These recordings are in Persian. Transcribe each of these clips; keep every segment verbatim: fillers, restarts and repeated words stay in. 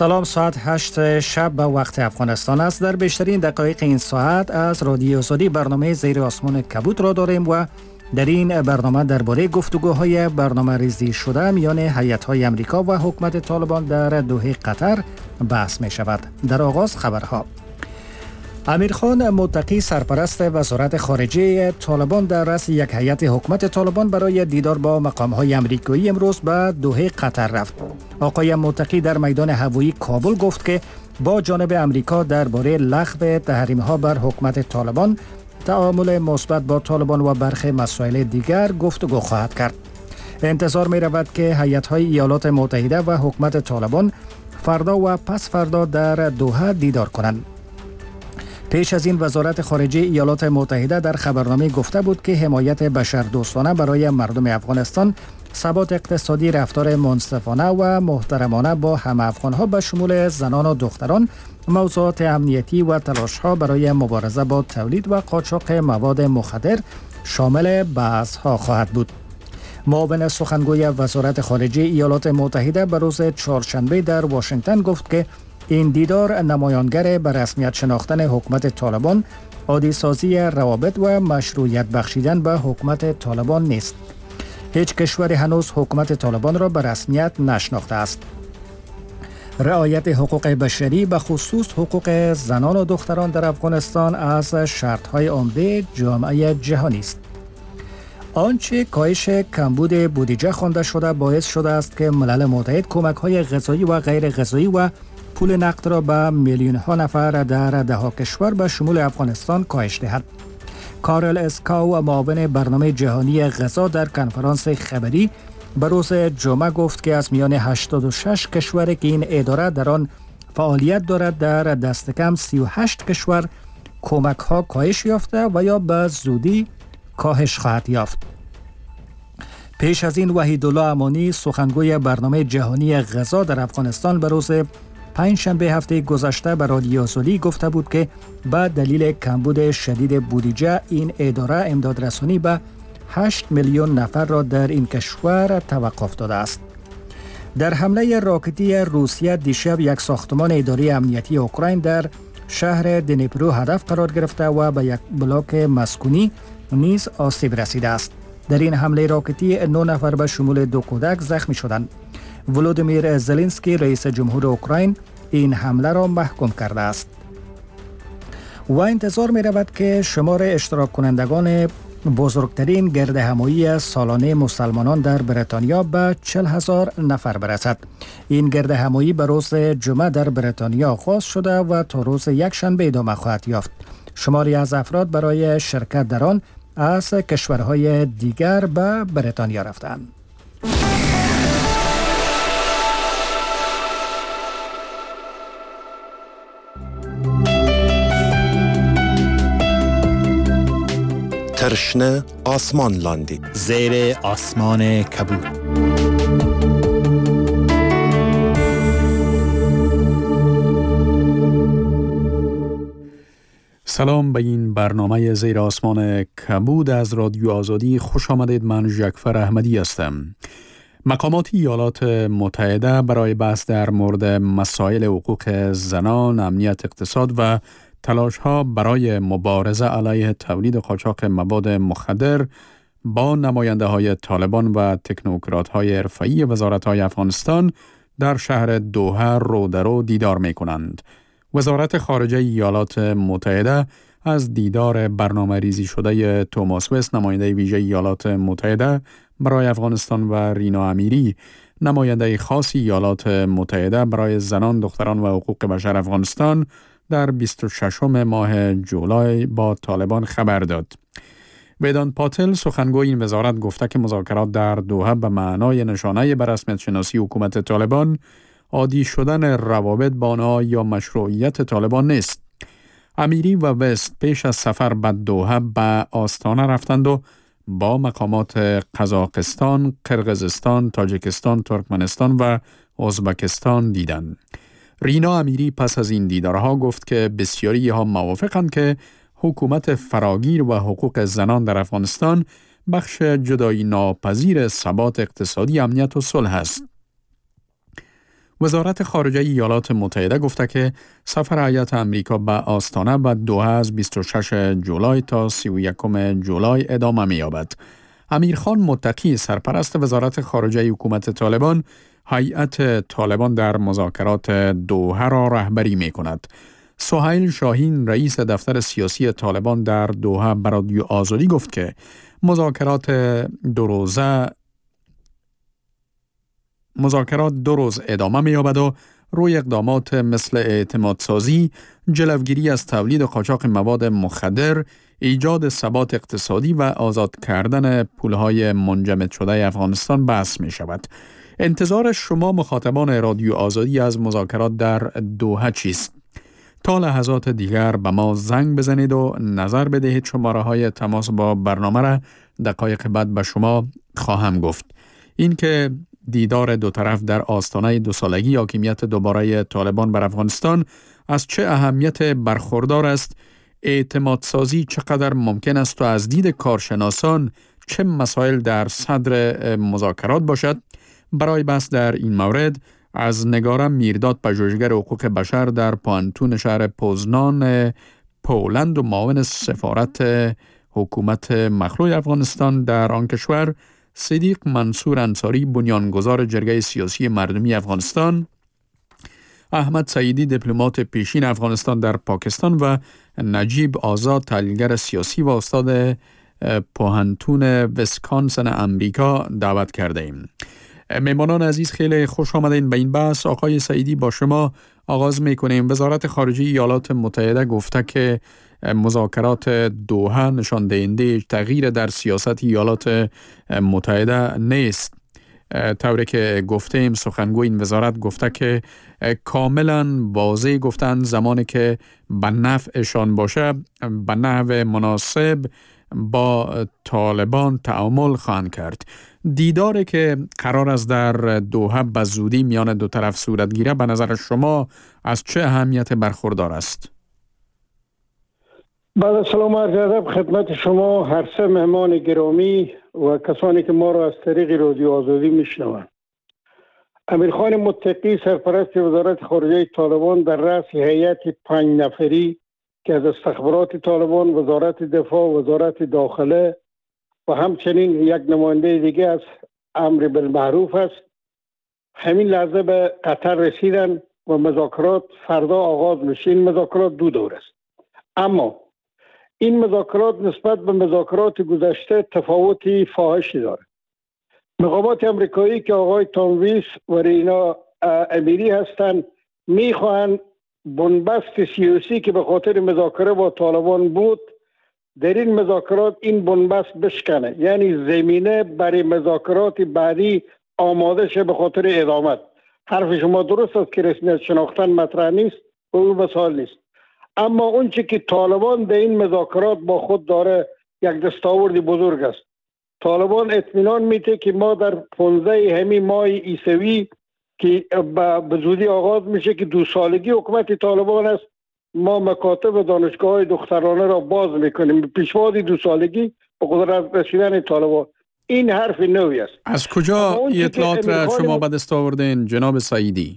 سلام، ساعت هشت شب به وقت افغانستان است. در بیشترین دقایق این ساعت از رادیو آزادی برنامه زیر آسمان کبود را داریم و در این برنامه درباره گفتگوهای برنامه ریزی شده میان هیئت‌های امریکا و حکومت طالبان در دوحه قطر بحث می شود. در آغاز خبرها. امیرخان متقی سرپرست وزارت خارجه طالبان در رأس یک هیئت حکومت طالبان برای دیدار با مقام‌های امریکایی امروز به دوحه قطر رفت. آقای متقی در میدان هوایی کابل گفت که با جانب امریکا درباره لغو تحریم‌ها بر حکومت طالبان، تعامل مثبت با طالبان و برخی مسائل دیگر گفتگو خواهد کرد. انتظار می رود که هیئت‌های ایالات متحده و حکومت طالبان فردا و پس فردا در دوحه دیدار کنند. پیش از این وزارت خارجه ایالات متحده در خبرنامه گفته بود که حمایت بشردوستانه برای مردم افغانستان، ثبات اقتصادی، رفتار منصفانه و محترمانه با همه افغانها به شمول زنان و دختران، موضوعات امنیتی و تلاش‌ها برای مبارزه با تولید و قاچاق مواد مخدر شامل بحث‌ها خواهد بود. معاون سخنگوی وزارت خارجه ایالات متحده به روز چهارشنبه در واشنگتن گفت که این دیدار نمایانگر به رسمیت شناختن حکومت طالبان، عادی سازی روابط و مشروعیت بخشیدن به حکومت طالبان نیست. هیچ کشوری هنوز حکومت طالبان را به رسمیت نشناخته است. رعایت حقوق بشری به خصوص حقوق زنان و دختران در افغانستان از شرط‌های عمده جامعه جهانی است. آنچه کاهش کمبود بودجه خوانده شده باعث شده است که ملل متحد کمک‌های غذایی و غیر غذایی و پول نقد را به میلیون ها نفر در ده ها کشور به شمول افغانستان کاهش دهد. کارل اسکاو، معاون برنامه جهانی غذا، در کنفرانس خبری به روز جمعه گفت که از میان هشتاد و شش کشور که این اداره در آن فعالیت دارد، در دست کم سی و هشت کشور کمک ها کاهش یافته و یا به زودی کاهش خواهد یافت. پیش از این وحیدالله امانی، سخنگوی برنامه جهانی غذا در افغانستان، به روز پنجشنبه هفته گذشته به رادیو آزادی گفته بود که به دلیل کمبود شدید بودجه این اداره امدادرسانی به هشت میلیون نفر را در این کشور توقف داده است. در حمله راکتی روسیه دیشب یک ساختمان اداره امنیتی اوکراین در شهر دنیپرو هدف قرار گرفته و به یک بلاک مسکونی نیز آسیب رسیده است. در این حمله راکتی نه نفر به شمول دو کودک زخمی شدند. ولودیمیر زلنسکی، رئیس جمهور اوکراین، این حمله را محکوم کرده است. و انتظار می رود که شمار اشتراک کنندگان بزرگترین گرد همایی سالانه مسلمانان در بریتانیا به چهل هزار نفر برسد. این گرد همایی به روز جمعه در بریتانیا آغاز شده و تا روز یکشنبه ادامه خواهد یافت. شماری از افراد برای شرکت در آن از کشورهای دیگر به بریتانیا رفتند. ترشنه آسمان لاندی زیر آسمان کبود. سلام به این برنامه زیر آسمان کبود از رادیو آزادی خوش آمدید. من جعفر احمدی هستم. مقامات ایالات متحده برای بحث در مورد مسائل حقوق زنان، امنیت اقتصاد و تلاش ها برای مبارزه علیه تولید قاچاق مواد مخدر با نماینده های طالبان و تکنوکرات های حرفه‌ای وزارت های افغانستان در شهر دوحه رو در رو دیدار می کنند. وزارت خارجه ایالات متحده از دیدار برنامه ریزی شده توماس وست، نماینده ویژه ایالات متحده برای افغانستان، و رینا امیری، نماینده خاص ایالات متحده برای زنان، دختران و حقوق بشر افغانستان، در بیست و ششم ماه جولای با طالبان خبر داد. ویدانت پاتل، سخنگوی این وزارت، گفته که مذاکرات در دوحه به معنای نشانه به رسمیت شناسی حکومت طالبان، عادی شدن روابط با آنها یا مشروعیت طالبان نیست. امیری و وست پیش از سفر به دوحه به آستانه رفتند و با مقامات قزاقستان، قرقیزستان، تاجیکستان، ترکمنستان و ازبکستان دیدند. رینا امیری پس از این دیدارها گفت که بسیاری ها موافقند که حکومت فراگیر و حقوق زنان در افغانستان بخش جدایی ناپذیر ثبات اقتصادی، امنیت و صلح است. وزارت خارجه ایالات متحده گفته که سفر هیئت امریکا به آستانه به دوحه از بیست و شش جولای تا سی و یکم جولای ادامه می‌یابد. امیرخان متقی سرپرست وزارت خارجه حکومت طالبان هیئت طالبان در مذاکرات دوحه را رهبری می‌کند. سهیل شاهین رئیس دفتر سیاسی طالبان در دوحه به رادیو آزادی گفت که مذاکرات دو روزه مذاکرات دو روز ادامه می‌یابد و روی اقدامات مثل اعتمادسازی، جلوگیری از تولید و قاچاق مواد مخدر، ایجاد ثبات اقتصادی و آزاد کردن پولهای منجمد شده افغانستان بحث می‌شود. انتظار شما مخاطبان رادیو آزادی از مذاکرات در دوحه چیست؟ تا لحظات دیگر به ما زنگ بزنید و نظر بدهید. شماره های تماس با برنامه را دقایق بعد به شما خواهم گفت. این که دیدار دو طرف در آستانه دو سالگی حاکمیت دوباره طالبان بر افغانستان از چه اهمیت برخوردار است، اعتمادسازی چقدر ممکن است و از دید کارشناسان چه مسائل در صدر مذاکرات باشد؟ برای بحث در این مورد از نگاره میرداد پژوهشگر حقوق بشر در پانتون شهر پوزنان پولند و معاون سفارت حکومت مخلوع افغانستان در آن کشور، صدیق منصور انصاری بنیانگذار جرگه سیاسی مردمی افغانستان، احمد سعیدی دیپلمات پیشین افغانستان در پاکستان و نجیب آزاد تحلیلگر سیاسی و استاد پوهنتون ویسکانسن امریکا دعوت کرده ایم. میمانان عزیز خیلی خوش آمدین به این بحث. آقای سعیدی با شما آغاز میکنیم. وزارت خارجه ایالات متحده گفته که مذاکرات دوحه نشان دهنده تغییر در سیاست ایالات متحده نیست. طوری که گفتیم سخنگوی این وزارت گفته که کاملا واضح گفتن زمانی که به نفعشان باشه به نحو مناسب با طالبان تعامل خواهند کرد. دیداری که قرار است در دوحه به زودی میان دو طرف صورت گیره به نظر شما از چه اهمیت برخوردار است؟ بعد سلام عرض ادب خدمت شما هر سه مهمان گرامی و کسانی که ما را از طریق رادیو آزادی میشنوند. امیرخان متقی سرپرست وزارت خارجه طالبان در رأس هیئت پنج نفری که از استخبارات طالبان، وزارت دفاع، وزارت داخله و همچنین یک نماینده دیگه از امر بالمعروف است، همین لحظه به قطر رسیدن و مذاکرات فردا آغاز میشه. این مذاکرات دو دور است، اما این مذاکرات نسبت به مذاکرات گذشته تفاوتی فاحشی داره. مقامات امریکایی که آقای تام ویس و رینا امیری هستند میخواهند بنبست سیاسی که به خاطر مذاکره با طالبان بود در این مذاکرات این بنبست بشکنه، یعنی زمینه برای مذاکرات بعدی آماده شه به خاطر ادامت. حرف شما درست است که رسمیت شناختن مطرح نیست و اون مسائل نیست، اما اون چی که طالبان در این مذاکرات با خود داره یک دستاورد بزرگ است. طالبان اطمینان میده که ما در پانزده همین ماه عیسوی که به زودی آغاز میشه که دو سالگی حکومت طالبان است، ما مکاتب و دانشگاه های دخترانه را باز میکنیم پیشواز دو سالگی به قدرت رسیدن طالبان. این حرف نوی است. از کجا اطلاعات را شما به دست آوردین جناب سعیدی؟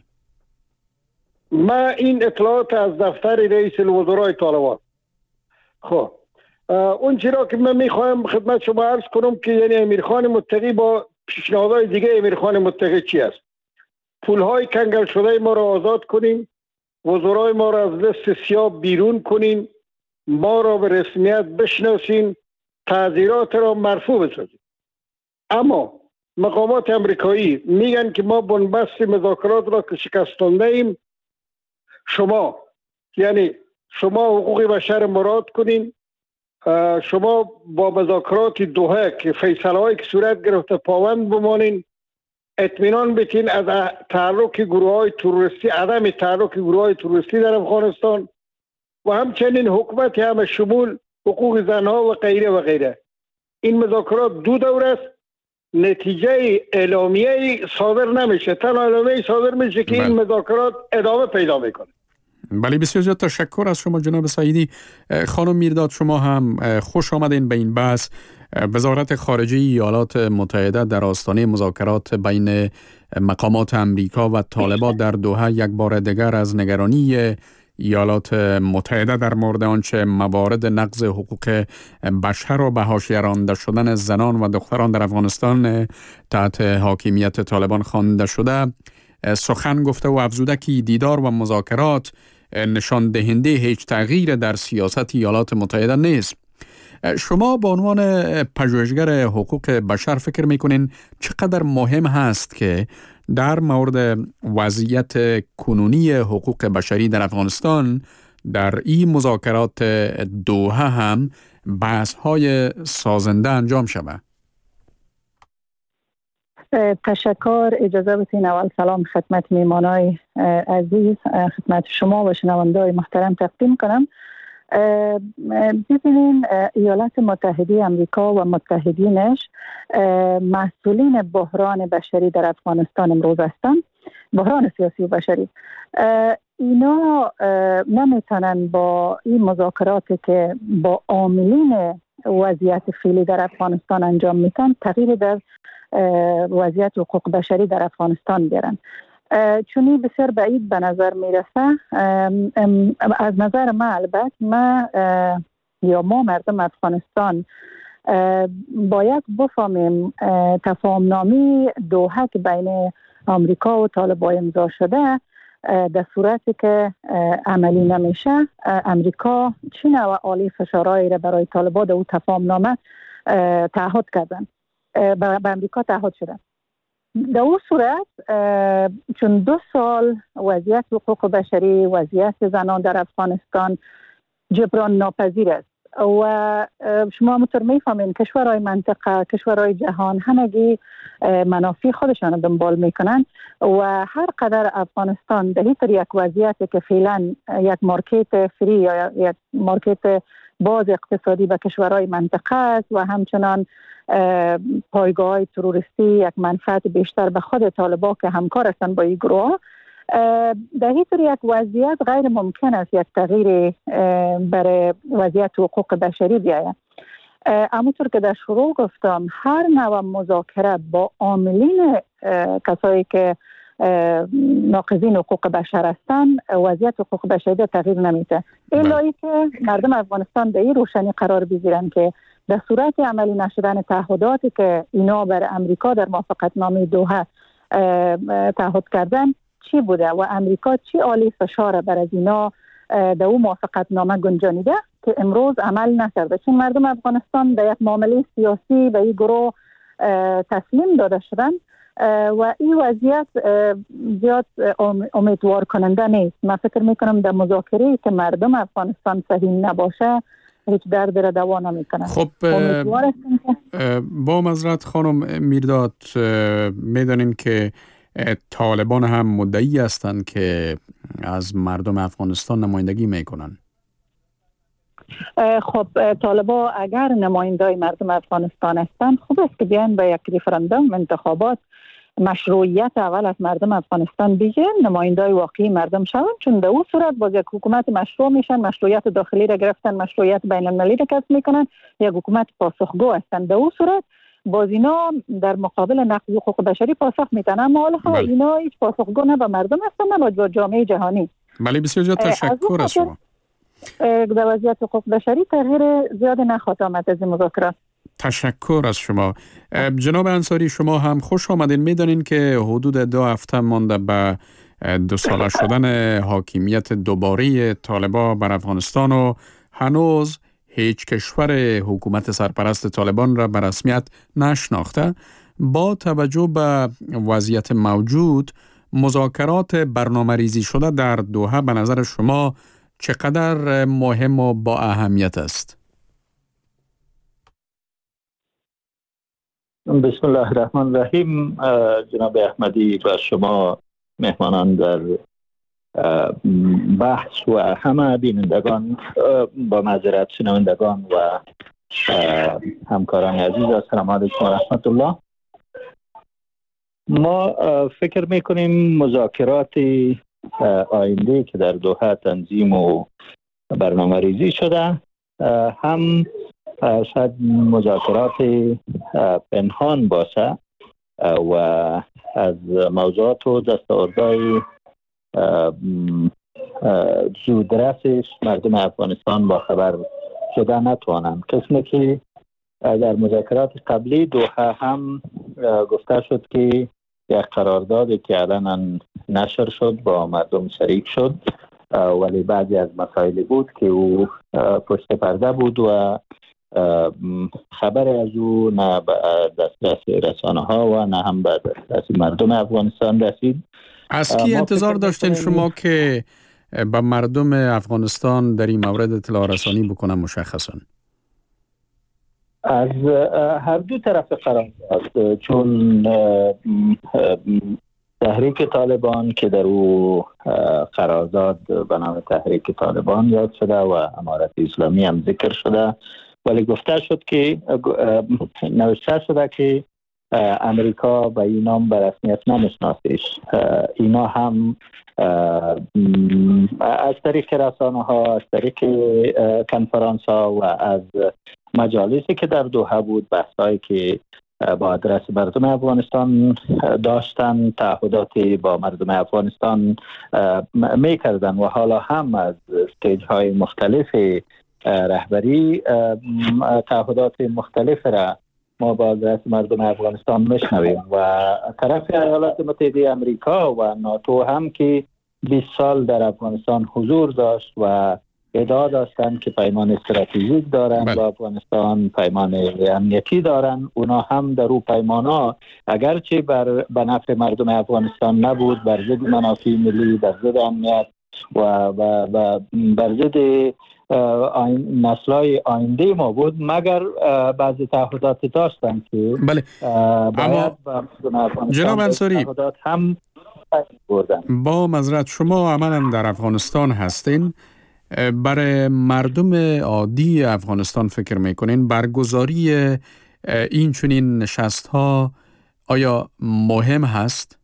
ما این اطلاعات از دفتر رئیس الوزراء طالبان. خب اون چیزا که من میخوایم خدمت شما عرض کنم که یعنی امیرخان متقی با پیشنهادهای دیگه امیرخان متقی چی است؟ پولهای کنگل شده ما را آزاد کنیم، وزرای ما را از لیست سیاه بیرون کنین، ما را به رسمیت بشناسین، تعزیرات را مرفوع بسازیم. اما مقامات امریکایی میگن که ما بنبست مذاکرات را که شکستانده ایم، شما یعنی شما حقوق بشر مراد کنین، شما با مذاکرات دوحه که فیصله هایی که صورت گرفته پابند بمانین، اطمینان بتین از تحرک گروه های تروریستی، عدم تحرک گروه های تروریستی در افغانستان و همچنین حکومت همه شمول حقوق زنها و غیره و غیره. این مذاکرات دو دور است، نتیجه اعلامیه صادر نمیشه، تنها اعلامیه صادر میشه که این مذاکرات ادامه پیدا میکنه. بله بسیار زیاد تشکر از شما جناب سعیدی. خانم میرداد شما هم خوش آمدین به این بحث. وزارت خارجه ایالات متحده در آستانه مذاکرات بین مقامات امریکا و طالبان در دوحه یک بار دیگر از نگرانی ایالات متحده در مورد آنچه موارد نقض حقوق بشر و به حاشیه رانده شدن زنان و دختران در افغانستان تحت حاکمیت طالبان خوانده شده سخن گفته و افزوده که دیدار و مذاکرات نشان دهنده هیچ تغییر در سیاست ایالات متحده نیست. شما به عنوان پژوهشگر حقوق بشر فکر میکنین چقدر مهم هست که در مورد وضعیت کنونی حقوق بشری در افغانستان در این مذاکرات دوحه هم بحث های سازنده انجام شود؟ تشکر. اجازه بدین اول سلام خدمت میمانای عزیز، خدمت شما و شنونده‌های محترم تقدیم کنم. ببینین ایالات متحده امریکا و متحدینش مسئولین بحران بشری در افغانستان امروز هستند، بحران سیاسی و بشری. اینا نمیتونن با این مذاکراتی که با عاملین وضعیت فعلی در افغانستان انجام میتن تغییر در وضعیت حقوق بشری در افغانستان بیارن، چونی بسیار بعید به نظر میرسه. از نظر ما البته ما یا ما مردم افغانستان باید بفهمیم تفاهم نامه دوحه که بین آمریکا و طالبان امضا شده در صورتی که عملی نمیشه، امریکا چه نوع عالی فشارهایی را برای طالبان در او تفاهم نامه تعهد کردن، به امریکا تعهد شده. در اون صورت چون دو سال وضعیت حقوق بشری، وضعیت زنان در افغانستان جبران ناپذیر است و شما همونطور میفهمین کشورهای منطقه، کشورهای جهان همگی منافع خودشان دنبال میکنن و هر قدر افغانستان در این یک وضعیتی که فعلا یک مارکت فری یا یک مارکت باز اقتصادی به کشورهای منطقه است و همچنان پایگاه های تروریستی یک منفعت بیشتر به خود طالبان که همکار هستند با این گروه، در این طور یک وضعیت غیر ممکن است یک تغییر برای وضعیت حقوق بشری بیاید. همونطور که در شروع گفتم هر نوع مذاکره با عاملین کسایی که ناقضین حقوق بشر هستند وضعیت حقوق بشری تغییر نمیده، الا که مردم افغانستان به این روشنی قرار بگیرن که در صورت عملی نشدن تعهداتی که اینا بر امریکا در موافقت نامه دوحه تعهد کردن چی بوده و امریکا چی عالی فشار بر از اینا در اون موافقت نامه گنجانیده که امروز عمل نکرده، چون مردم افغانستان در یک معامله سیاسی به این گروه تسلیم داده شدن و این وضعیت زیاد امیدوار کننده نیست. من فکر میکنم در مذاکره که مردم افغانستان فهیم نباشه هیچ درد را دوا نمیکنه. خب با معذرت خانم میرداد، میدانیم که طالبان هم مدعی هستند که از مردم افغانستان نمایندگی میکنن. خب طالبان اگر نمایندای مردم افغانستان هستند خوب است که بیان به یک ریفرندوم انتخابات مشروعیت اول از مردم افغانستان بگیرن، نمایندای واقعی مردم شوند، چون در اون صورت باز یک حکومت مشروع میشن، مشروعیت داخلی را گرفتن، مشروعیت بین المللی را کسب میکنن، یک حکومت پاسخگو هستند. در اون صورت باز اینا در مقابل نقض حقوق بشری پاسخ میتن، اما حالا اینا هیچ پاسخگو نه به مردم هستند نه به جامعه جهانی. بله بسیار زیاد تشکر از شما. در وضعیت حقوق بشری تغییر زیاد نخواهد آمد از این مذاکرات. تشکر از شما. جناب انصاری شما هم خوش آمدین. میدانین که حدود دو هفته مانده به دو ساله شدن حاکمیت دوباره طالبان بر افغانستان و هنوز هیچ کشور حکومت سرپرست طالبان را به رسمیت نشناخته. با توجه به وضعیت موجود مذاکرات برنامه ریزی شده در دوحه به نظر شما چقدر مهم و با اهمیت است؟ بسم الله الرحمن الرحیم. جناب احمدی و شما مهمانان در بحث و همه بینندگان با معذرت شنوندگان و همکاران عزیز، السلام علیکم و رحمت الله. ما فکر میکنیم مذاکرات آینده که در دوحه تنظیم و برنامه ریزی شده هم شاید مذاکرات پنهان باشه و از موضوعات و دستاوردهای زودرسش مردم افغانستان با خبر شده نتوانند. قسمی که در مذاکرات قبلی دوحه هم گفته شد که یک قراردادی که الان نشر شد با مردم شریک شد، ولی بعضی از مسائلی بود که او پشت پرده بود و خبر از او نه به دسترس رسانه ها و نه هم به دسترس مردم افغانستان رسید. از کی انتظار داشتین شما که به مردم افغانستان در این مورد اطلاع رسانی بکنن مشخصا؟ از هر دو طرف قرارداد، چون تحریک طالبان که در او قرارداد به نام تحریک طالبان یاد شده و امارت اسلامی هم ذکر شده، ولی گفته شد که نوشته شده که امریکا به این نام به رسمیت نمیشناسیش. اینا هم از طریق رسانه ها، از طریق کنفرانس ها و از مجالسی که در دوحه بود، بحثایی که با آدرس مردم افغانستان داشتن، تعهداتی با مردم افغانستان میکردن و حالا هم از استیج های مختلف رهبری تعهدات مختلف را ما با آدرس مردم افغانستان میشنویم و طرف ایالات متحده امریکا و ناتو هم که بیست سال در افغانستان حضور داشت و ادعا داشتن که پیمان استراتژیک دارن با افغانستان، پیمان امنیتی دارن، اونا هم در او پیمانا اگرچه بر به نفع مردم افغانستان نبود، بر ضد منافع ملی، بر ضد امنیت و و بر ضد نسل‌های آینده ما بود، مگر بعضی تعهدات داشتن که بله. اما جناب انصاری هم بردن. با معذرت شما عملاً در افغانستان هستین، برای مردم عادی افغانستان فکر میکنین برگزاری این چنین نشست ها آیا مهم هست؟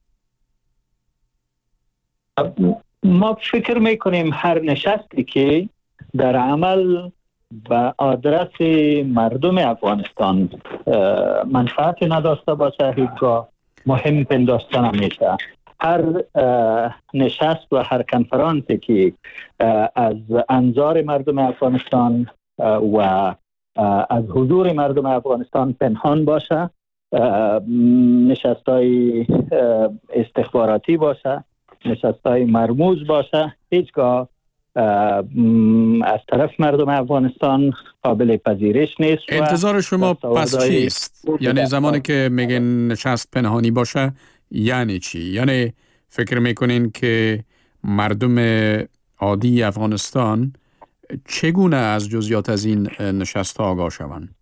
ما فکر میکنیم هر نشستی که در عمل به آدرس مردم افغانستان منفعت نداشته باشه هیچگاه مهم پنداشته نمیشه. هر نشست و هر کنفرانسی که از انظار مردم افغانستان و از حضور مردم افغانستان پنهان باشه، نشستای استخباراتی باشه، نشستای مرموز باشه، هیچگاه از طرف مردم افغانستان قابل پذیرش نیست. انتظار شما پس چیست؟ یعنی زمانی که میگن نشست پنهانی باشه یعنی چی؟ یعنی فکر میکنین که مردم عادی افغانستان چگونه از جزئیات از این نشست ها آگاه شوند؟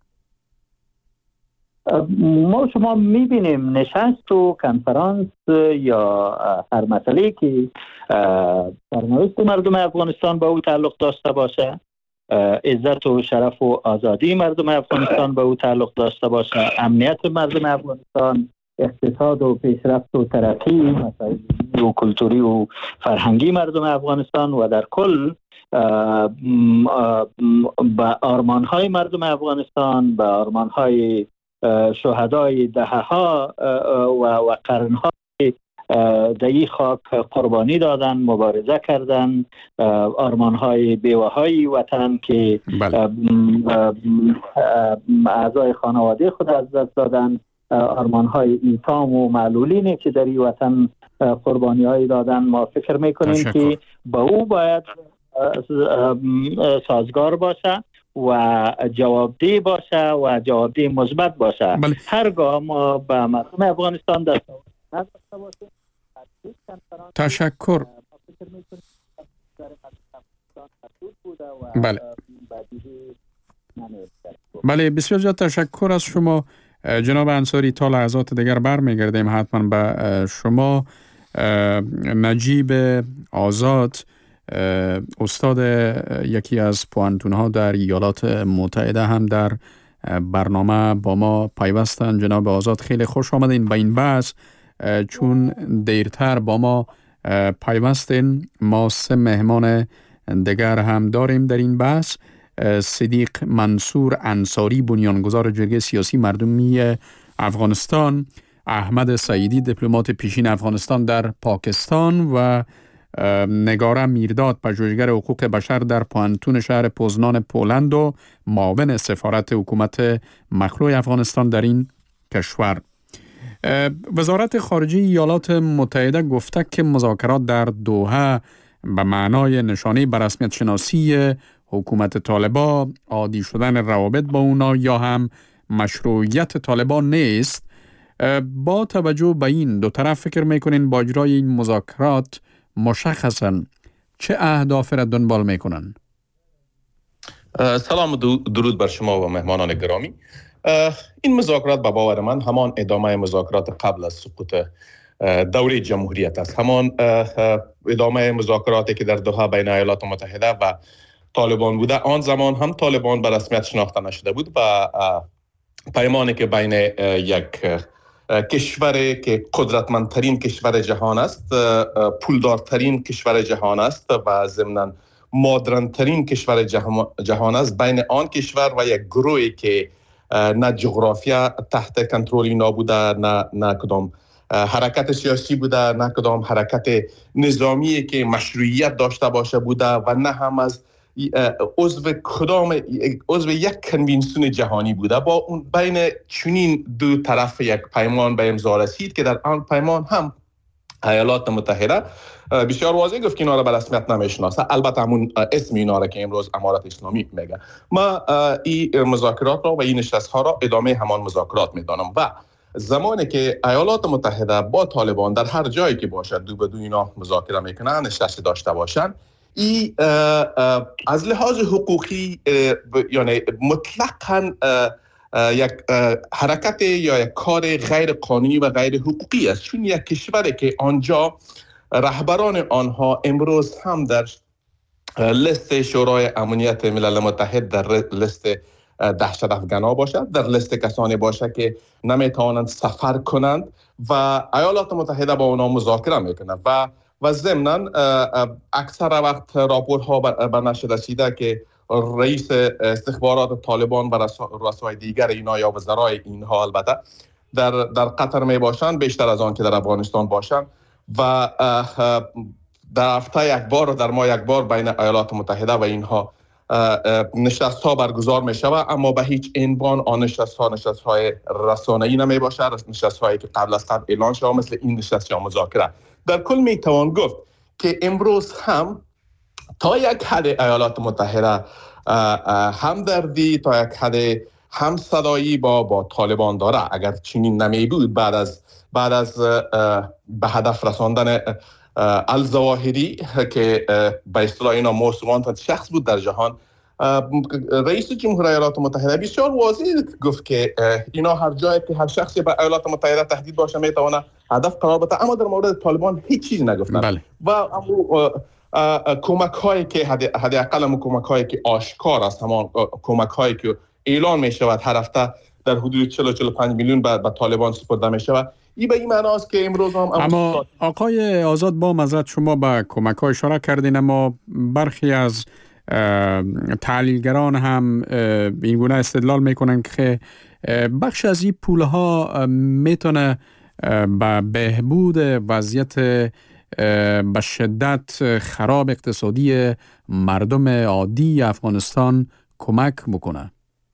ما شما میبینیم نشست و کنفرانس یا هر مسئله که سرنوشت مردم افغانستان با او تعلق داشته باشه، عزت و شرف و آزادی مردم افغانستان با او تعلق داشته باشه، امنیت مردم افغانستان، اقتصاد و پیشرفت و ترقی، مسائل و کلتوری و فرهنگی مردم افغانستان و در کل به آرمان‌های مردم افغانستان، به آرمان‌های شهدای دهه‌ها و و قرن‌ها در این خاک قربانی دادن، مبارزه کردن، آرمان‌های بیوه‌های وطن که اعضای خانواده خود از دست دادن، آرمان‌های ایتام و معلولینی که در این وطن قربانی‌های دادن، ما فکر می‌کنیم که با او باید سازگار باشه و جوابدهی باشه و جوابدهی مثبت باشه. بله. هرگاه ما به مردم افغانستان دست نداشته باشیم. تشکر. بله. بله بسیار زیاد تشکر از شما جناب انصاری. تا لحظات دیگر برمیگردیم حتما به شما. نجیب آزاد استاد یکی از پوانتون‌ها در ایالات متحده هم در برنامه با ما پیوستن. جناب آزاد خیلی خوش آمدین به این بحث. چون دیرتر با ما پیوستین، ما سه مهمان دیگر هم داریم در این بحث. صدیق منصور انصاری، بنیانگذار جرگه سیاسی مردمی افغانستان، احمد سعیدی دیپلمات پیشین افغانستان در پاکستان و نگاره میرداد پژوهشگر حقوق بشر در پوهنتون شهر پوزنان پولند و معاون سفارت حکومت مخلوع افغانستان در این کشور. وزارت خارجه ایالات متحده گفته که مذاکرات در دوحه به معنای نشانه به رسمیت شناسی حکومت طالبان، عادی شدن روابط با اونا یا هم مشروعیت طالبان نیست. با توجه به این دو طرف فکر میکنین با اجرای این مذاکرات مشخصاً چه اهدافی را دنبال میکنن؟ سلام و درود بر شما و مهمانان گرامی. این مذاکرات به باور من همان ادامه مذاکرات قبل از سقوط دوره جمهوریت است. همان ادامه مذاکراتی که در دوحه بین ایالات متحده و طالبان بوده. آن زمان هم طالبان به رسمیت شناخته نشده بود و پیمانی که بین یک کشوری که قدرتمندترین کشور جهان است، پولدارترین کشور جهان است و ضمناً مدرن‌ترین کشور جهان است، بین آن کشور و یک گروهی که نه جغرافیا تحت کنترل اینا بوده، نه نه کدام حرکت سیاسی بوده، نه کدام حرکت نظامی که مشروعیت داشته باشه بوده و نه هم از عضو کدام عضو یک کنوانسیون جهانی بوده. با اون بین چنین دو طرف یک پیمان به امضا رسید که در آن پیمان هم ایالات متحده بسیار واضح گفت که اینا را به رسمیت نمیشناسه، البته همون اسم اینا را که امروز امارت اسلامی میگه. ما این مذاکرات را و این نشست ها را ادامه همان مذاکرات میدانم و زمانی که ایالات متحده با طالبان در هر جایی که باشد دو به دو اینا مذاکره میکنن، نشست داشته باشن، ای از لحاظ حقوقی یعنی مطلقاً یک حرکت یا یک کار غیر قانونی و غیر حقوقی است، چون یک کشوری که آنجا رهبران آنها امروز هم در لیست شورای امنیت ملل متحد در لیست دهشت افغانا باشد، در لیست کسانی باشد که نمیتوانند سفر کنند و ایالات متحده با اونا مذاکره میکنند و و ضمناً اکثر وقت راپورها به نشر رسیده که رئیس استخبارات طالبان و رؤسای دیگر اینا یا وزرای اینها البته در در قطر می باشند بیشتر از آن که در افغانستان باشند و در هفته یک بار و در ماه یک بار بین ایالات متحده و اینها نشست ها برگزار می شود، اما به هیچ عنوان آن نشست ها نشست های رسانه‌ای نمی باشد، نشست هایی که قبل از قبل اعلان شده مثل این نشست یا مذاکره. در کل می توان گفت که امروز هم تا یک حد ایالات متحده همدردی، تا یک حد همصدایی با با طالبان داره. اگر چنین نمی بود بعد از بعد از به هدف رساندن الظواهری که به اصطلاح اینا موسوم شخص بود در جهان، رئیس جمهور ایالات متحده بسیار واضح گفت که اینا هر جایی که هر شخصی به ایالات متحده تهدید باشه میتونه هدف قرار بده، اما در مورد طالبان هیچ چیزی نگفتن. بله. و اما کمک هایی که حداقل هم کمک هایی که آشکار است، همان کمک هایی که اعلان می شود هر هفته در حدود چهل تا چهل و پنج میلیون به طالبان سپرده می شود، این به این معنی است که امروز هم اما آقای آزاد با مزد شما به کمک ها اشاره کردین، اما برخی از تحلیلگران هم این گونه استدلال میکنن که بخش از این پول ها میتونه به بهبود وضعیت به شدت خراب اقتصادی مردم عادی افغانستان کمک بکنه.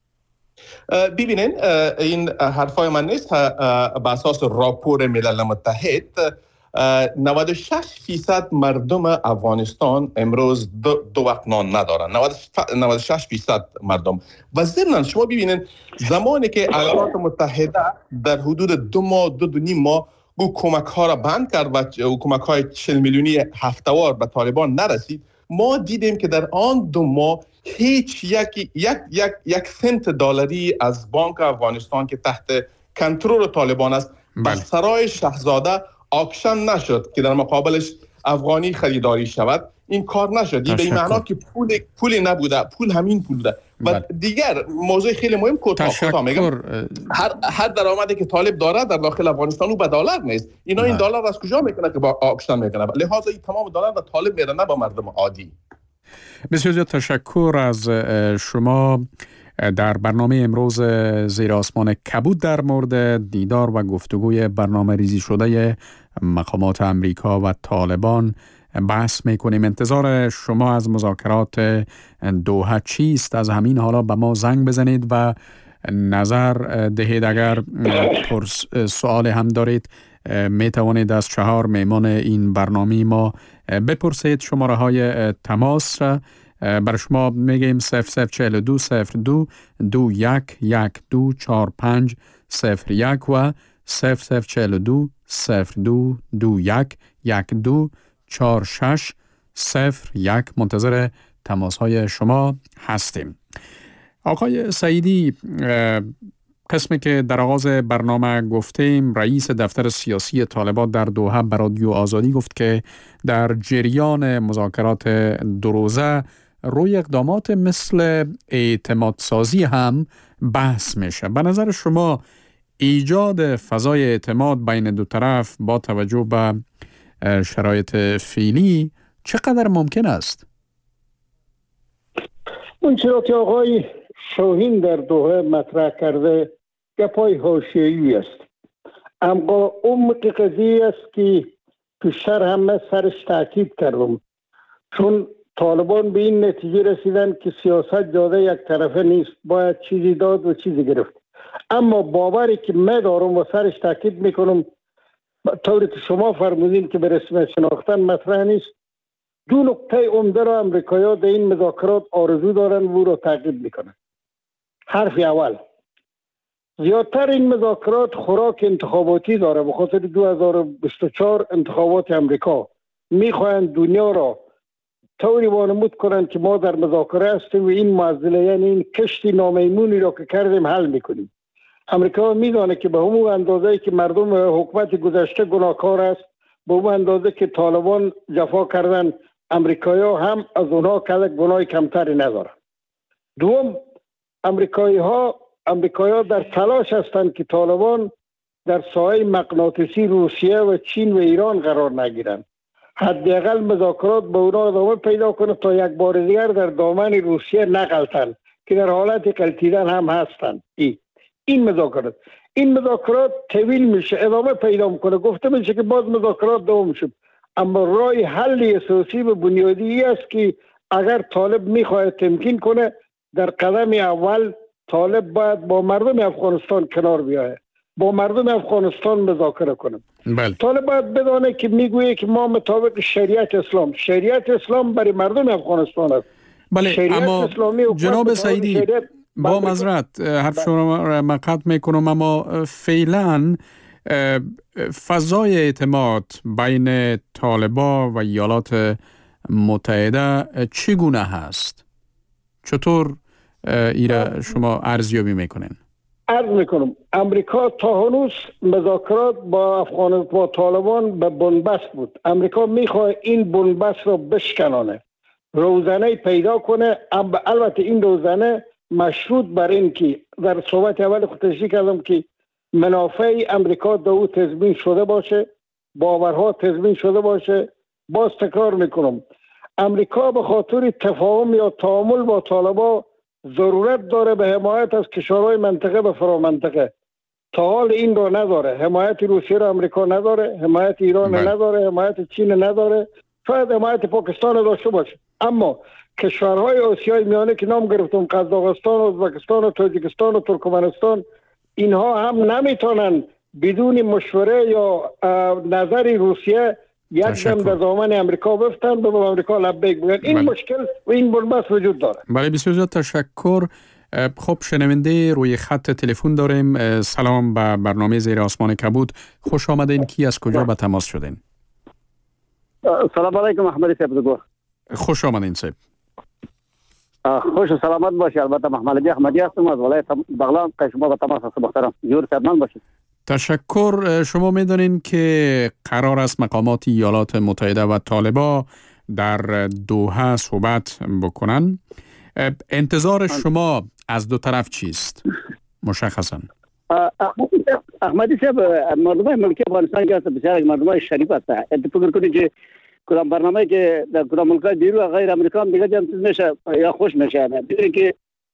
ببینین این حرفای من نیست، به اساس راپور ملل متحد نود و شش فیصد مردم افغانستان امروز دو, دو وقت نان ندارن، نود و شش فیصد مردم. و ضمن شما ببینین زمانی که ایالات متحده در حدود دو ماه دو دو نیم ماه او کمک ها را بند کرد و کمک های چهل میلیونی هفته‌وار به طالبان نرسید، ما دیدیم که در آن دو ماه هیچ یک یک یک یک سنت دلاری از بانک افغانستان که تحت کنترل طالبان است به سرای شاهزاده آکشن نشد که در مقابلش افغانی خریداری شود. این کار نشد. این به این معنا که پول پولی نبوده، پول همین پول بوده. و دیگر موضوع خیلی مهم کوتاه میگم، هر هر درآمدی که طالب داره در داخل افغانستان او به دلار نیست. اینا این دلار از کجا میکنه که با آکشن میکنه؟ لہذا این تمام دلار به طالب میره، نه با مردم عادی. بسیار زیاد تشکر از شما در برنامه امروز زیر آسمان کبود در مورد دیدار و گفتگوی برنامه ریزی شده مقامات امریکا و طالبان بحث میکنیم. انتظار شما از مذاکرات دوحه چیست؟ از همین حالا به ما زنگ بزنید و نظر دهید. اگر سوال هم دارید می توانید از چهار میمان این برنامه ما بپرسید. شماره های تماس را برای شما میگیم صفر صفر چهل دو صفر دو دو یک یک دو چهار پنج صفر یک و صفر صفر چهل دو صفر دو دو یک یک دو چهار شش صفر یک. منتظر تماس های شما هستیم. آقای سعیدی، قسمی که در آغاز برنامه گفتیم، رئیس دفتر سیاسی طالبان در دوحه به رادیو آزادی گفت که در جریان مذاکرات دو روزه روی اقدامات مثل اعتماد سازی هم بحث میشه. به نظر شما ایجاد فضای اعتماد بین دو طرف با توجه به شرایط فعلی چقدر ممکن است؟ اون چرا که آقای شاهین در دوحه مطرح کرده گپای حاشیه‌ای است، اما عمق قضیه است که پیشتر همه سرش تاکید کردم، چون طالبان به این نتیجه رسیدن که سیاست جاده یک طرفه نیست، باید چیزی داد و چیزی گرفت. اما باوری که من دارم و سرش تاکید میکنم، طوری که شما فرمودین که به رسمیت شناختن مطرح نیست، دو نکته عمده را امریکایی‌ها در این مذاکرات آرزو دارن و او را تعقیب میکنن. حرف اول، زیادتر این مذاکرات خوراک انتخاباتی داره، به خاطر دو هزار و بیست و چهار انتخابات امریکا. میخواهند دنیا را طوری وانمود کنند که ما در مذاکره هستیم و این معضله، یعنی این کشتی نامیمونی را که کردیم حل میکنیم. امریکا میدانه که به همون اندازه‌ای که مردم حکومت گذشته گناهکار است، به اون اندازه که طالبان جفا کردن، امریکایی‌ها هم از اونها کلک گناه کمتری ندارن. دوم، امریکایی‌ها امریکایی‌ها در تلاش هستند که طالبان در سایه مغناطیسی روسیه و چین و ایران قرار نگیرند. حداقل مذاکرات به اونا ادامه پیدا کنه تا یک بار دیگر در دامن روسیه نغلطن که در حالت غلطیدن هم هستند. ای. این مذاکرات این مذاکرات طویل میشه، ادامه پیدا میکنه، گفته میشه که باز مذاکرات دوام میشه، اما راه حل اساسی و بنیادی است که اگر طالب میخواد تمکین کنه، در قدم اول طالب باید با مردم افغانستان کنار بیایه، با مردم افغانستان مذاکره کنه. بله. طالب باید بدانه که میگویه که ما مطابق شریعت اسلام شریعت اسلام برای مردم افغانستان است. بله، اما جناب سعیدی با معذرت حرف شما را مقطع میکنم، اما فعلا فضای اعتماد بین طالبان و ایالات متحده چگونه هست؟ چطور ایره شما ارزیابی میکنین؟ عرض میکنم امریکا تا هنوز مذاکرات با افغان با طالبان به بنبست بود. امریکا میخواد این بنبست رو بشکنانه، روزنه پیدا کنه. البته این روزنه مشروط بر این که در صحبت اول خود تشریح کردم که منافع امریکا در او تضمین شده باشه، باورها تضمین شده باشه. باز تکرار میکنم، امریکا به خاطر تفاهم یا تعامل با طالبان ضرورت داره به حمایت از کشورهای منطقه و فرامنطقه. تا حال این رو نداره. حمایت روسیه رو امریکا نداره، حمایت ایران رو نداره، حمایت چین نداره، شاید حمایت پاکستان رو داشته باشه. اما کشورهای آسیای میانه که نام گرفتم، قزاقستان، ازبکستان و تاجیکستان و ترکمنستان، اینها هم نمیتونن بدون مشوره یا نظر روسیه یک دم در دامن امریکا بفتن و به امریکا لبیک بگن. این بله. مشکل و این بنبست وجود داره. بله، بسیار زیاد تشکر. خب شنونده روی خط تلفن داریم. سلام به برنامه زیر آسمان کبود، خوش آمدین. کی از کجا به تماس شدین؟ سلام علیکم محمد صاحب. خوش آمدین صاحب. خوش و سلامت باشی. البته محمد علی احمدی هستم از ولایت بغلان. شما به تماس هست محترم. جور صحتمند باشید. تشکر. شما میدونین که قرار است مقامات ایالات متحده و طالبان در دوحه صحبت بکنن. انتظار شما از دو طرف چیست مشخصا؟ احمدی صاحب، مردم ملک افغانستان که بسیار مردم شریف هست. فکر کنید که کدام برنامه که در کدام ملک‌های بیرون غیر امریکا هم دیگه جمع میشه یا خوش میشه. ببینید که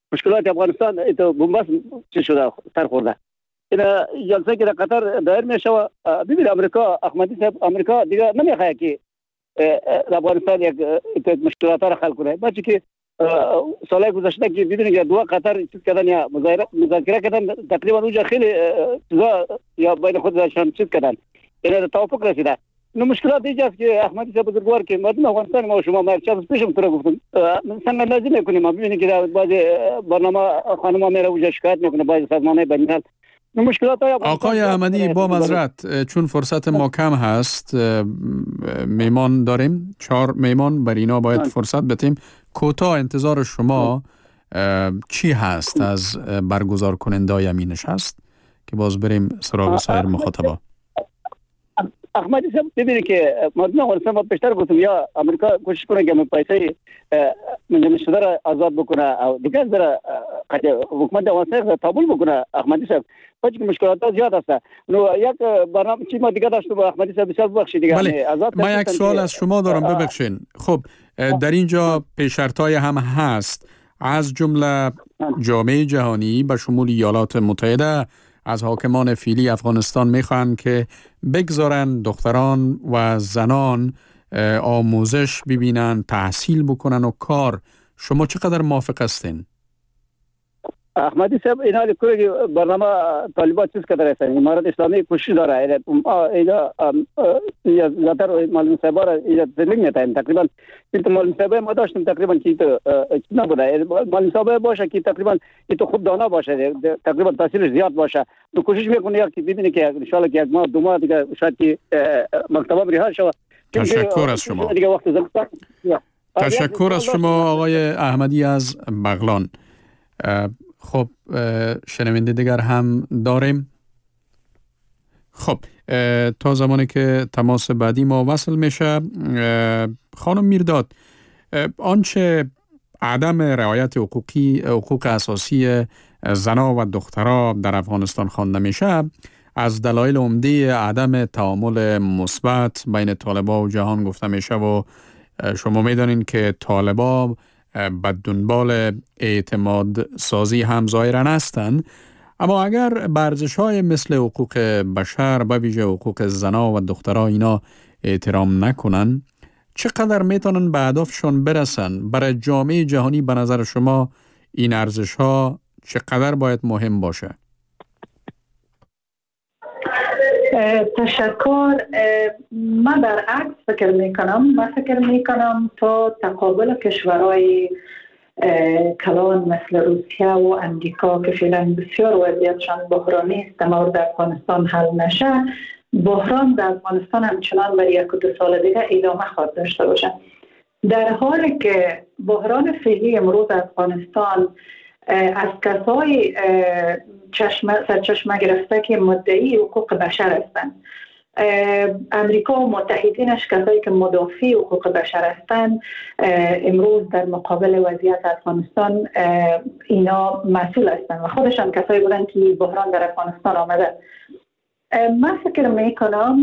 مشکلات افغانستان تو بنبست چه شده سر خورده. این جلسه که در قطر دایر میشه و ببین امریکا احمدی صاحب امریکا دیگه نمیخواد که افغانستان یک مشکلات را حل کنه. بچه که سالهای گذشته که دیدین که دو قطر چیز کردن یا مذاکره کردن تقریبا اونجا خیلی چیزا یا بین خودشان چیز کردن یعنی توافق رسیده. نو مشکلات اینجاست که احمدی صاحب بزرگوار که مردم افغانستان ما شما ما چند پیشم تو گفتم مثلا لازم میکنیم ما ببینید که بعض برنامه خانم‌ها میره اونجا شکایت میکنه بعض سازمان‌های بین‌الملل. مشکلات آقای احمدی با معذرت چون فرصت ما کم هست میمان داریم چهار میمان بر اینا باید فرصت بدیم. کوتاه انتظار شما چی هست از برگزار کننده‌های همین نشست که باز بریم سراغ سایر مخاطبا؟ احمدی صاحب ببینید که مردم افغانستان ما بیشتر گفتم یا امریکا کوشش کنه که من پیسه منجمد شده را آزاد بکنه او دیگه در حکومت افغانستان تابول بکنه. احمدی صاحب باید که مشکلات زیاد است. نو یک برنامه چی ما دیگه داشتم با احمدی صاحب بسیار بخشید دیگه. بله. ما یک سوال از شما دارم ببخشین. خب در اینجا پیش‌شرط‌های هم هست از جمله جامعه جهانی به شمول ایالات متحده از حاکمان فعلی افغانستان میخوان که بگذارن دختران و زنان آموزش ببینن، تحصیل بکنن و کار. شما چقدر موافق هستین؟ احمدی صاحب اینا که برنامه طالبان چیز کرده هستن امارات اسلامی کوشش داره اینا زیادتر معلم صاحب را اینا زمین میتایم تقریبا این معلم صاحب ما داشتیم تقریبا که تو نبوده معلم صاحب باشه که تقریبا تو خوب دانا باشه تقریبا تاثیرش زیاد باشه. تو کوشش میکنه که ببینه که ان شاء الله که یک ماه دو ماه دیگه شاید که مکتب رها شود. تشکر از شما. تشکر از شما آقای احمدی از بغلان. خب شنونده دیگر هم داریم. خب تا زمانی که تماس بعدی ما وصل میشه خانم میرداد آنچه عدم رعایت حقوقی حقوق اساسی زنا و دخترها در افغانستان خوانده میشه از دلایل عمده عدم تعامل مثبت بین طالبان و جهان گفته میشه و شما میدانین که طالبان به دنبال اعتماد سازی هم ظاهراً هستند. اما اگر ارزش‌های مثل حقوق بشر به ویژه حقوق زنا و دخترها اینا احترام نکنن چقدر میتونن به اهدافشون برسن؟ برای جامعه جهانی به نظر شما این ارزش‌ها چقدر باید مهم باشه؟ تشکر. من در عکس فکر میکنم من فکر میکنم تا تقابل کشورهای کلان مثل روسیه و امریکا که فعلا بسیار وضعیتشان بحرانی است در مورد افغانستان حل نشه بحران در افغانستان همچنان برای یک و دو سال دیگه ادامه خواهد داشته باشه. در حالی که بحران فعلی امروز افغانستان از کسای چشمه سرچشمه گرفته که مدعی حقوق بشر هستند. امریکا و متحدینش کسایی که مدافع حقوق بشر هستند امروز در مقابل وضعیت افغانستان اینا مسئول هستند و خودشان کسایی بودن که بحران در افغانستان آمده. من فکر میکنم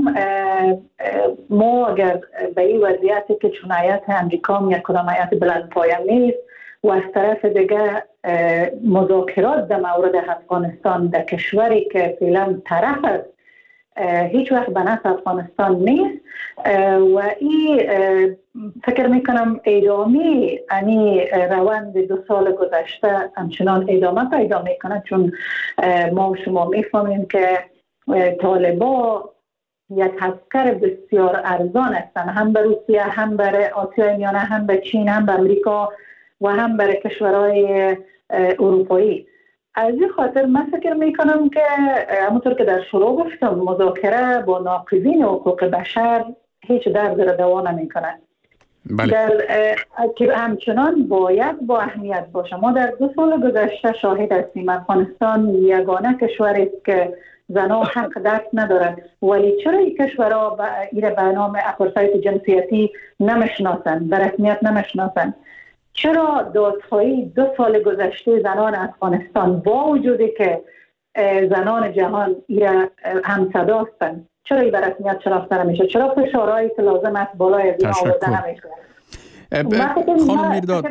ما اگر به این وضعیتی که چون ایالت امریکا یک کدام ایالت بلند پایه نیست و از طرف دیگه مذاکرات در مورد افغانستان در کشوری که فعلا طرف است هیچ وقت به نفع افغانستان نیست و این فکر میکنم ادامه یعنی روند دو سال گذشته همچنان ادامه پیدا میکنه چون ما و شما میفهمیم که طالبان یک عسکر بسیار ارزان هستند هم به روسیه هم به آسیای میانه هم به چین هم به امریکا و هم برای کشورهای اروپایی. از این خاطر من فکر میکنم که همونطور که در شروع گفتم مذاکره با ناقضین حقوق بشر هیچ درد را دوا نمیکنه. بله. در که همچنان باید با اهمیت باشه. ما در دو سال گذشته شاهد هستیم افغانستان یگانه کشوری است که زنها حق دست ندارد ولی چرا این کشورها ایره به نام اپارتاید جنسیتی نمیشناسند به رسمیت نمیشناسند؟ چرا دادخواهی دو سال گذشته زنان افغانستان با وجودی که زنان جهان ایره هم صدا هستند چرا این به رسمیت شناخته نمیشه؟ چرا فشارهایی که لازم است بالای از این آورده نمیشه؟ خانم میرداد،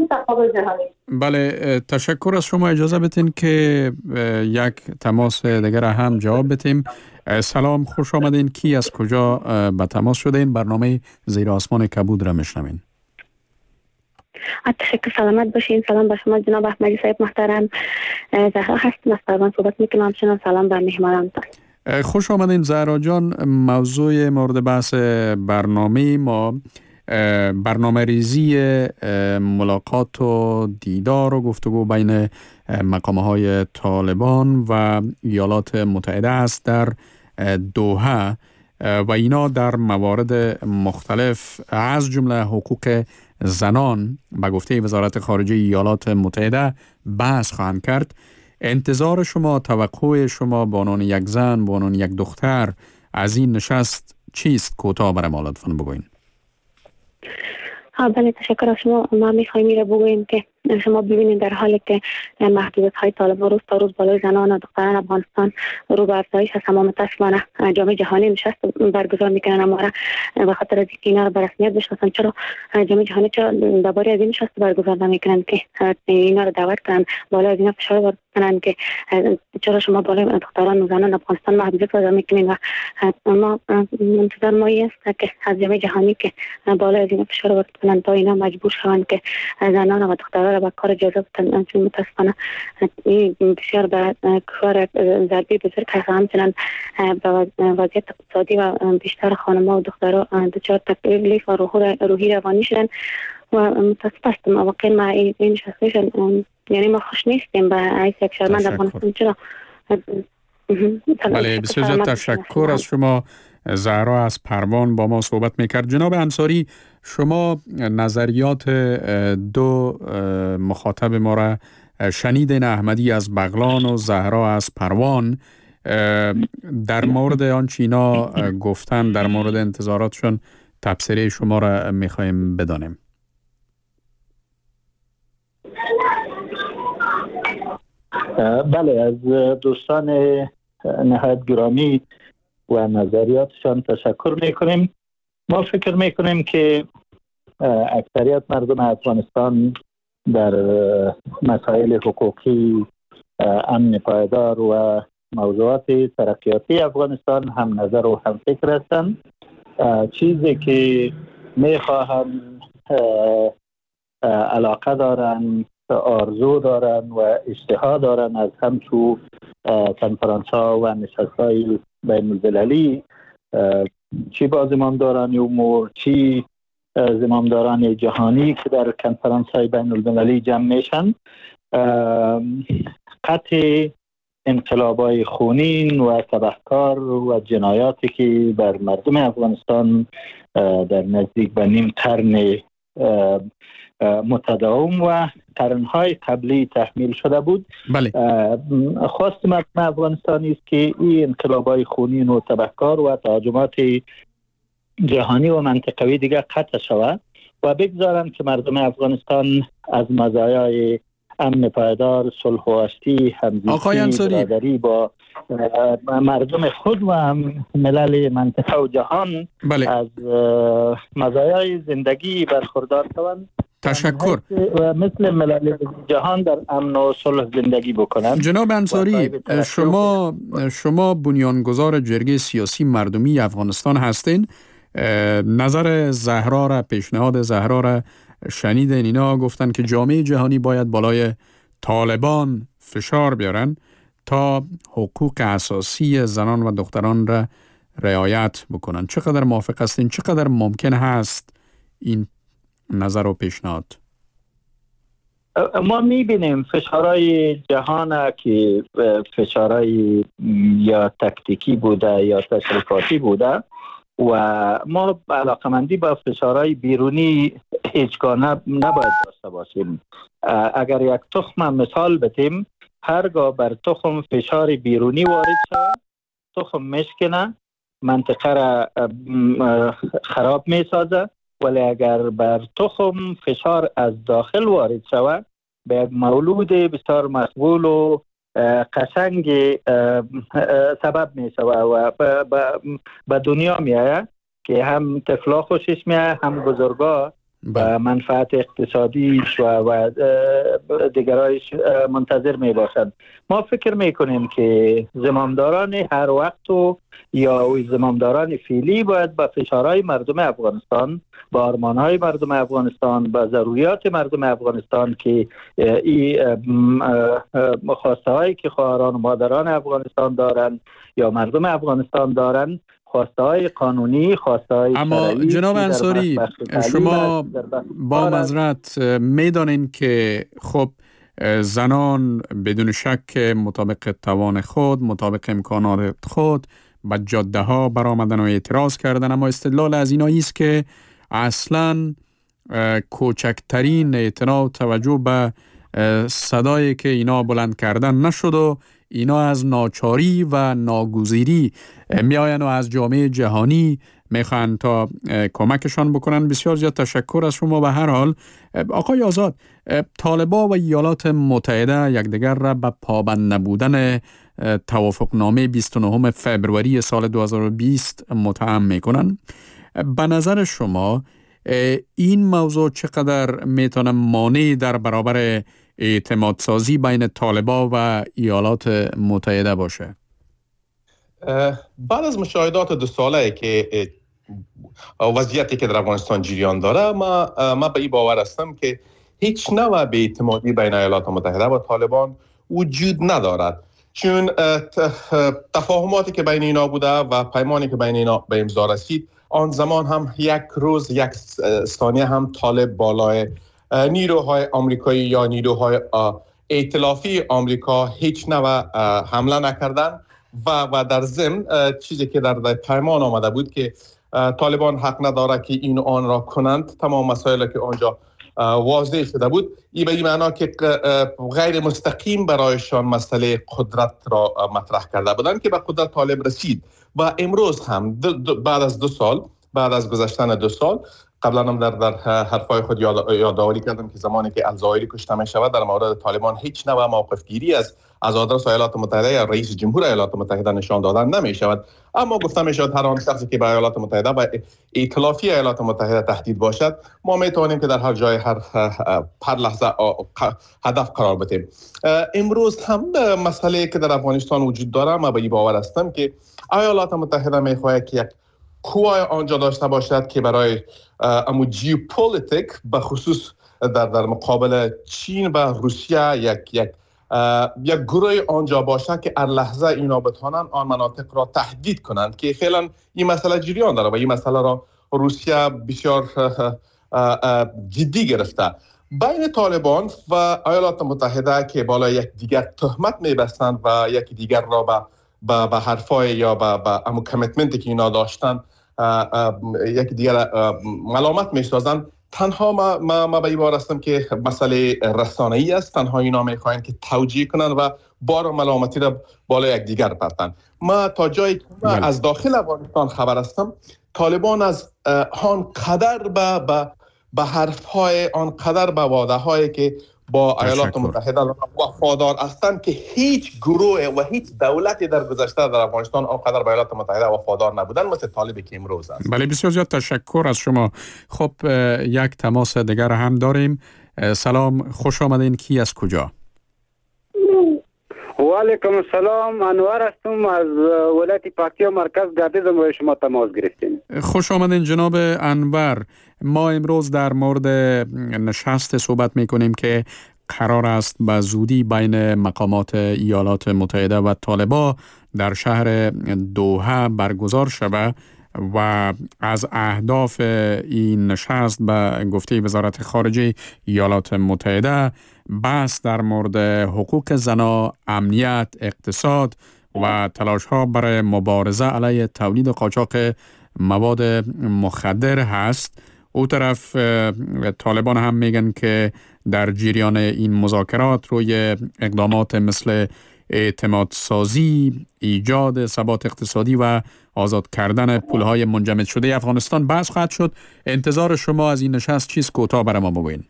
بله تشکر از شما. اجازه بدین که یک تماس دیگر هم جواب بدیم. سلام، خوش آمدین. کی از کجا به تماس شدین؟ برنامه زیر آسمان کبود را میشنوین. تشکر، سلامت باشین. سلام به شما جناب احمدی صاحب محترم. زهرا هستم از پروان صحبت میکنم. چنان سلام به مهمانانتان. خوش آمدین زهرا جان. موضوع مورد بحث برنامه ما برنامه ریزی ملاقات و دیدار و گفتگو بین مقامه های طالبان و ایالات متحده است در دوحه و اینا در موارد مختلف از جمله حقوق زنان به گفته وزارت خارجه ایالات متحده بحث خواهند کرد. انتظار شما، توقع شما به عنوان یک زن، به عنوان یک دختر از این نشست چیست؟ کوتاه برای ما لطفاً بگوین. ها بله، تشکر از شما. ما میخوایم میره بگوییم که شما ببینید در حالی که محدودیت های طالبان روز تا روز بالای زنان و دختران افغانستان رو به افزایش هست، اما متاسفانه جامعه جهانی نشست برگزار میکنن اما به خاطر از اینکه اینا رو به رسمیت بشناسن. چرا جامعه جهانی چرا درباره از این نشست برگزار نمیکنن که اینا رو دعوت کنن، بالا از اینا فشار وارد کنن که چرا شما بالای دختران و زنان افغانستان محدودیت وضع میکنین؟ و ما منتظر ما است که از جامعه جهانی که بالا از اینا فشار وارد کنن تا اینا مجبور شوند که زنان و دختران با کار جذاب تن. متاسفانه این بسیار به کار ضربی بزرگ هست. همچنان به وضعیت اقتصادی و بیشتر خانم‌ها و دخترها دچار تکلیف و روحی روانی شدن و متاسف هستم. واقعا ما این شخصیشن یعنی ما خوش نیستیم به عیس یک شرمند افغانستان. چرا؟ بله، بسیار تشکر از شما. زهرا از پروان با ما صحبت میکرد. جناب انصاری، شما نظریات دو مخاطب ما را شنیدین، احمدی از بغلان و زهرا از پروان، در مورد آن چینا گفتن، در مورد انتظاراتشون تبصره شما را میخوایم بدانیم. بله، از دوستان نهایت گرامی و نظریاتشان تشکر میکنیم. ما فکر میکنیم که اکثریت مردم افغانستان در مسائل حقوقی، امن پایدار و موضوعات ترقیاتی افغانستان هم نظر و هم فکر هستند. چیزی که میخواهم علاقه دارن، آرزو دارن و اشتها دارن از همچو کنفرانس ها و نشست های بین المللی، چی با زمامداران امور، چی زمامداران جهانی که در کنفرانس های بین المللی جمع میشن، قطع انقلاب های خونین و تبهکار و جنایاتی که بر مردم افغانستان در نزدیک به نیم قرن متداوم و قرنهای قبلی تحمیل شده بود. بله. خواست مردم افغانستانی است که این انقلاب‌های خونین و تبهکار و تهاجمات جهانی و منطقوی دیگر قطع شود و بگذارند که مردم افغانستان از مزایای امن پایدار، صلح و آشتی، همزیستی، برادری با مردم خود و ملل منطقه و جهان بله. از مزایای زندگی برخوردار شوند. تشکر. مثل ملل جهان در امن و صلح زندگی بکنند. جناب انصاری، شما شما بنیانگذار جرگه سیاسی مردمی افغانستان هستین. نظر زهرا را، پیشنهاد زهرا را شنیدین. اینا گفتن که جامعه جهانی باید بالای طالبان فشار بیارن تا حقوق اساسی زنان و دختران را رعایت بکنن. چقدر موافق هستین؟ چقدر ممکن هست این نظر و پیشنهاد؟ ما میبینیم فشارهای جهان که فشارهای یا تکتیکی بوده یا تشریفاتی بوده و ما علاقمندی با فشارهای بیرونی هیچگاه نباید داشته باشیم. اگر یک تخم مثال بتیم، هرگاه بر تخم فشار بیرونی وارد شود، تخم مشکنه، منطقه را خراب می سازه، ولی اگر بر تخم فشار از داخل وارد شود، به یک مولود بسیار مقبول و قشنگ سبب می شود و به دنیا می آید که هم طفلا خوشش می آید، هم بزرگا و منفعت اقتصادیش و, و دیگرایش منتظر می باشند. ما فکر می کنیم که زمامداران هر وقت و یا زمامداران فعلی باید با فشارهای مردم افغانستان، با آرمانهای مردم افغانستان، با ضروریات مردم افغانستان که این خواسته هایی که خواهران و مادران افغانستان دارند یا مردم افغانستان دارند، خواسته های قانونی، خواسته های اما جناب انصاری، شما با معذرت میدانین که خب زنان بدون شک مطابق توان خود، مطابق امکانات خود به جاده ها برآمدن و اعتراض کردن، اما استدلال از اینایی است که اصلا کوچکترین اعتنا توجه به صدایی که اینا بلند کردن نشد و اینا از ناچاری و ناگزیری میآیند و از جامعه جهانی میخوان تا کمکشان بکنن. بسیار زیاد تشکر از شما. به هر حال آقای آزاد، طالبان و ایالات متحده یکدیگر را به پابند نبودن توافقنامه بیست و نهم فوریه سال دو هزار و بیست متهم میکنن. به نظر شما این موضوع چقدر میتونه مانع در برابر اعتماد سازی بین طالبان و ایالات متحده باشه؟ بعد از مشاهدات دو ساله که وضعیتی که در افغانستان جریان داره، ما ما به این باور هستم که هیچ نوع بی‌اعتمادی بین ایالات متحده و طالبان وجود ندارد، چون تفاهماتی که بین اینا بوده و پیمانی که بین اینا به امضا رسید، آن زمان هم یک روز یک ثانیه هم طالب بالای نیروهای آمریکایی یا نیروهای ائتلافی آمریکا هیچ نوع حمله نکردن و و در ضمن چیزی که در پیمان آمده بود که طالبان حق نداره که این آن را کنند. تمام مسائلی که آنجا واضح شده بود، این به این معنا که غیر مستقیم برایشان مسئله قدرت را مطرح کرده بودند که به قدرت طالب رسید و امروز هم بعد از دو سال بعد از گذشتن دو سال قبلا هم در در حرفای خود یاد یادآوری کردم که زمانی که الزایری کشته می شود در مورد طالبان هیچ نوع موقف گیری از از آدرس ایالات متحده یا رئیس جمهور ایالات متحده نشان دادن نمی شود، اما گفته می شود هر آن شخصی که به ایالات متحده و ائتلافی ایالات متحده تهدید باشد، ما می توانیم که در هر جای هر هر لحظه هدف قرار بدیم. امروز هم مسئله که در افغانستان وجود داره، ما به این باور هستم که ایالات متحده می خواهد که یک قوای آنجا داشته باشد که برای امو جیوپولیتیک به خصوص در در مقابل چین و روسیه یک یک یک گروه آنجا باشد که هر لحظه اینا بتوانند آن مناطق را تهدید کنند، که فعلا این مسئله جریان داره و این مسئله را روسیه بسیار جدی گرفته. بین طالبان و ایالات متحده که بالا یک دیگر تهمت میبستند و یک دیگر را به به به حرفای یا به به امو کمیتمنتی که اینا داشتن یک دیگر ملامت میسازن، تنها ما ما, ما به این باور هستم که مسئله رسانه‌ای است. تنها اینا میخواین که توجیه کنن و بار ملامتی را بالای یک دیگر بپرتن. ما تا جایی که از داخل افغانستان خبر هستم، طالبان از آن قدر به به به حرفهای آن قدر به وعده هایی که با ایالات متحده وفادار هستند که هیچ گروه و هیچ دولتی در گذشته در افغانستان آنقدر به ایالات متحده وفادار نبودن مثل طالبی که امروز است. بله، بسیار زیاد تشکر از شما. خب یک تماس دیگر هم داریم. سلام، خوش آمدین. کی از کجا؟ و علیکم السلام، انور هستم از ولایت پکتیا مرکز گردیز. ما شما تماس گرفتیم. خوش آمدین جناب انور. ما امروز در مورد نشست صحبت میکنیم که قرار است به زودی بین مقامات ایالات متحده و طالبان در شهر دوحه برگزار شود و از اهداف این نشست به گفته وزارت خارجه ایالات متحده بحث در مورد حقوق زنان، امنیت، اقتصاد و تلاش ها برای مبارزه علیه تولید قاچاق مواد مخدر هست. او طرف طالبان هم میگن که در جریان این مذاکرات روی اقدامات مثل اعتماد سازی، ایجاد ثبات اقتصادی و آزاد کردن پولهای منجمد شده افغانستان بحث خواهد شد. انتظار شما از این نشست چیست؟ کوتاه برای ما بگوین.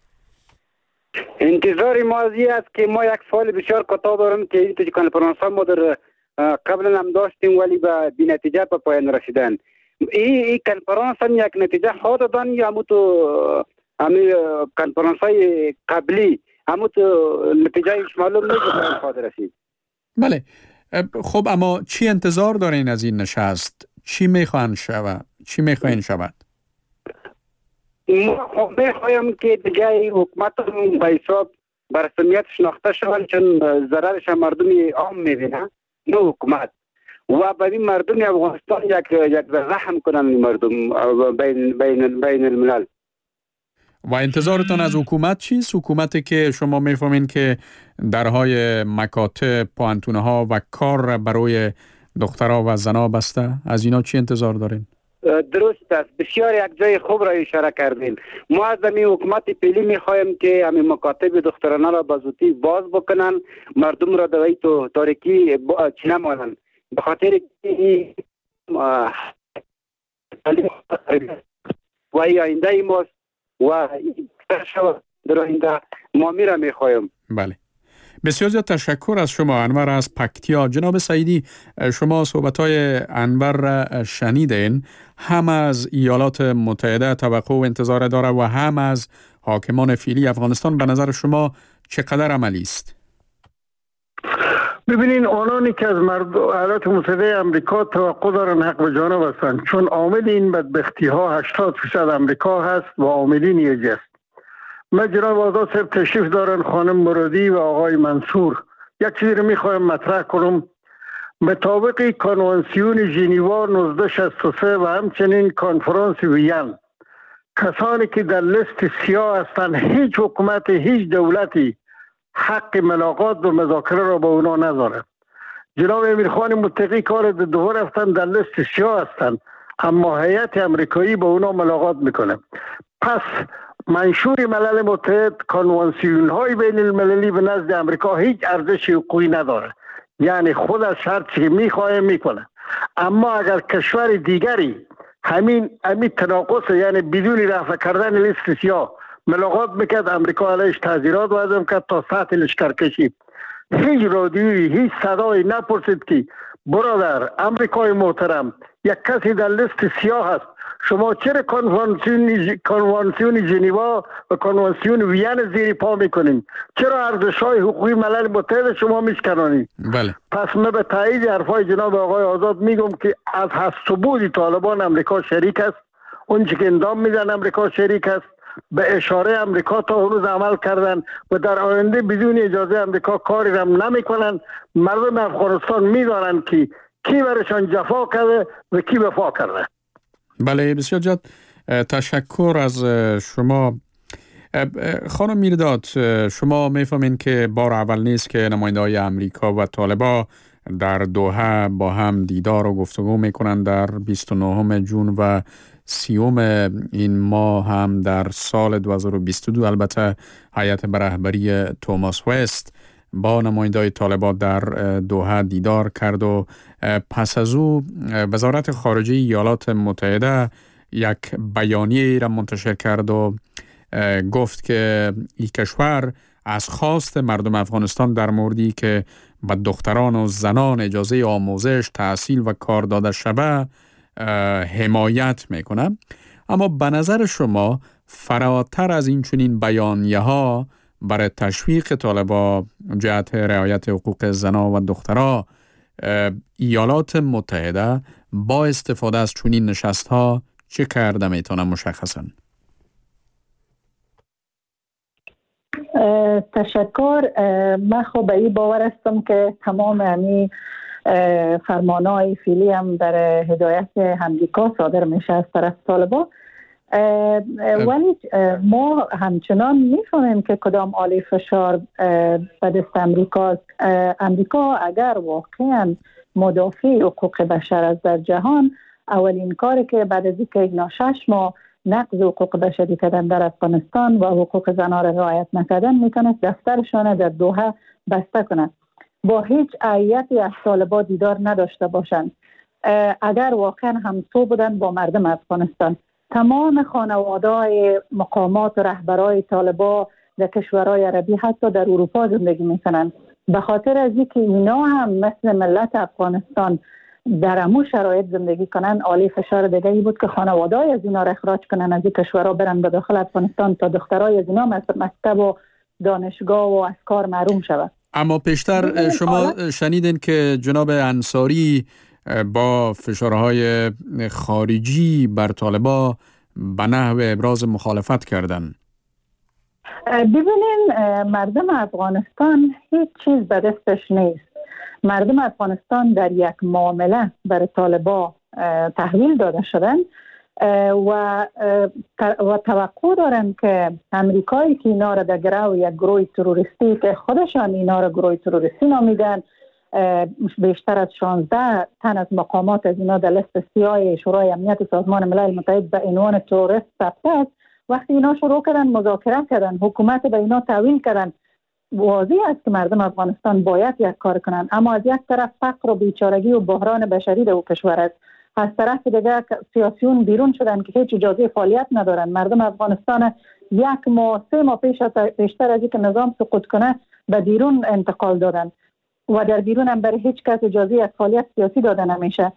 انتظار ما از این است که ما یک سوال بسیار کوتاه دارم که این کنفرانس ما در قبلا هم داشتیم ولی به بی‌نتیجه به پایان رسیدن. این این کنفرانس هم یک نتیجه ها دادن یا همون تو همین کنفرانس های قبلی همون تو نتیجه ایش معلوم نیست به خواهد رسید. بله. خب اما چی انتظار دارین از این نشست؟ چی میخواین شود؟ چی میخواین شود؟ ما میخوایم که دیگه حکومت به حساب برسمیت شناخته شوند، چون ضررش مردم عام میبینه نه حکومت، و برای مردم افغانستان یک یک رحم کنن مردم بین بین بین الملل. و انتظارتان از حکومت چیست؟ حکومتی که شما میفهمین که درهای مکاتب، پوانتونه ها و کار برای دخترها و زنها بسته، از اینا چی انتظار دارین؟ درست است، بسیار یک جای خوب را اشاره کردین. ما از این حکومت پیلی میخوایم که همین مکاتب دخترانه را به زودی باز بکنن، مردم را در تو تاریکی چی نمانن، به خاطر که و آینده ماست و در آینده ما میره میخوایم. بله، بسیار زیاد تشکر از شما انور از پکتیا. جناب سعیدی، شما صحبت‌های انور را شنیدین، هم از ایالات متحده توقع و انتظار داره و هم از حاکمان فعلی افغانستان. به نظر شما چقدر عملی است؟ ببینین، آنانی که از مردم ایالات متحده آمریکا توقع دارن حق به جانب هستند، چون عامل این بدبختی ها هشتاد درصد آمریکا هست و عاملین یه است. من جناب آزاد صاحب تشریف دارن، خانم مرادی و آقای منصور، یک چیزی رو میخوایم مطرح کنم. مطابق کنوانسیون ژنوا نوزده شصت و سه و همچنین کنفرانس وین، کسانی که در لیست سیاه هستند هیچ حکومت هیچ دولتی حق ملاقات و مذاکره را با اونا نداره. جناب امیرخان متقی کار دو رفتن در لیست سیاه هستند، اما هیئت امریکایی با اونا ملاقات میکنه. پس منشور ملل متحد کنوانسیون های بین المللی به نزد امریکا هیچ ارزش حقوقی نداره، یعنی خود از هر چی میخواه میکنه. اما اگر کشور دیگری همین همین تناقض، یعنی بدون رفع کردن لیست سیاه ملاقات میکرد، امریکا علیش تعزیرات وضع میکرد تا سطح لشکرکشی. هیچ رادیویی هیچ صدایی نپرسید که برادر امریکای محترم یک کسی در لیست سیاه هست، شما چرا کنوانسیون کنوانسیون ژنوا و کنوانسیون وین زیر پا میکنین؟ چرا ارزش‌های حقوقی ملل متحد شما میشکنانید؟ بله. پس من به تایید حرفای جناب آقای آزاد میگم که از هست و بود طالبان امریکا شریک است، اون چی که اندام میدن امریکا شریک است، به اشاره امریکا تا هنوز عمل کردن و در آینده بدون اجازه امریکا کاری رم نمیکنن. مردم افغانستان میدانند که کی برشان جفا کرده و کی وفا کرده. بله، بسیار زیاد تشکر از شما. خانم میرداد، شما میفهمین که بار اول نیست که نماینده‌های امریکا و طالبا در دوحه با هم دیدار و گفتگو میکنن. در بیست و نهم ژوئن و سیوم این ماه هم در سال دو هزار و بیست و دو البته هیئت به رهبری توماس وست با نماینده‌های طالبان در دوحه دیدار کرد و پس از او وزارت خارجه ایالات متحده یک بیانیه را منتشر کرد و گفت که این کشور از خواست مردم افغانستان در موردی که به دختران و زنان اجازه آموزش، تحصیل و کار داده شود حمایت میکنه. اما به نظر شما فراتر از این چنین بیانیه ها برای تشویق طالبان جهت رعایت حقوق زنان و دختران، ایالات متحده با استفاده از چنین نشست ها چه کرده میتونه مشخصا؟ تشکر. من خب به این باور هستم که تمام همی فرمانهای فعلی هم در هدایت امریکا صادر میشه از طرف طالبان، ولی ما همچنان میفهمیم که کدام آله فشار به دست امریکا. امریکا اگر واقعا مدافع حقوق بشر است در جهان، اولین کاری که بعد از اینکه اینا شش ماه نقض حقوق بشری کردن در افغانستان و حقوق زنان را رعایت نکردن، میتونست دفترشان در دوحه بسته کنند، با هیچ هیئتی از طالبان دیدار نداشته باشند. اگر واقعا همسو بودن با مردم افغانستان، تمام خانواده‌های مقامات و رهبرای طالبان در کشورهای عربی حتی در اروپا زندگی میکنن. به خاطر از اینکه اینا هم مثل ملت افغانستان در امو شرایط زندگی کنن، عالی فشار دیگه ای بود که خانواده‌ای از اینا را اخراج کنن از این کشورها برن به داخل افغانستان تا دخترای از اینا مکتب و دانشگاه و از کار محروم شود. اما پیشتر شما شنیدین که جناب انصاری با فشارهای خارجی بر طالبان به نحو ابراز مخالفت کردن. ببینین مردم افغانستان هیچ چیز به دستش نیست. مردم افغانستان در یک معامله برای طالبان تحویل داده شدن و و توقع دارن که امریکایی که اینا را در گروه یک گروه تروریستی که خودشان اینا را گروه تروریستی نامیدن، بیشتر از شانزده تن از مقامات از اینا در لیست سیاه شورای امنیت سازمان ملل متحد به عنوان تروریست ثبت است. وقتی اینا شروع کردن مذاکره کردن، حکومت به اینا تحویل کردن، واضح است که مردم افغانستان باید یک کار کنند. اما از یک طرف فقر و بیچارگی و بحران بشری در کشور است، از طرف دیگه سیاسیون بیرون شدن که هیچ اجازه فعالیت ندارن. مردم افغانستان یک ماه سه ماه پیش بیشتر از اینکه نظام سقوط کنه به بیرون انتقال دادن و در بیرون هم برای هیچ کس اجازه از فعالیت سیاسی داده نمیشه.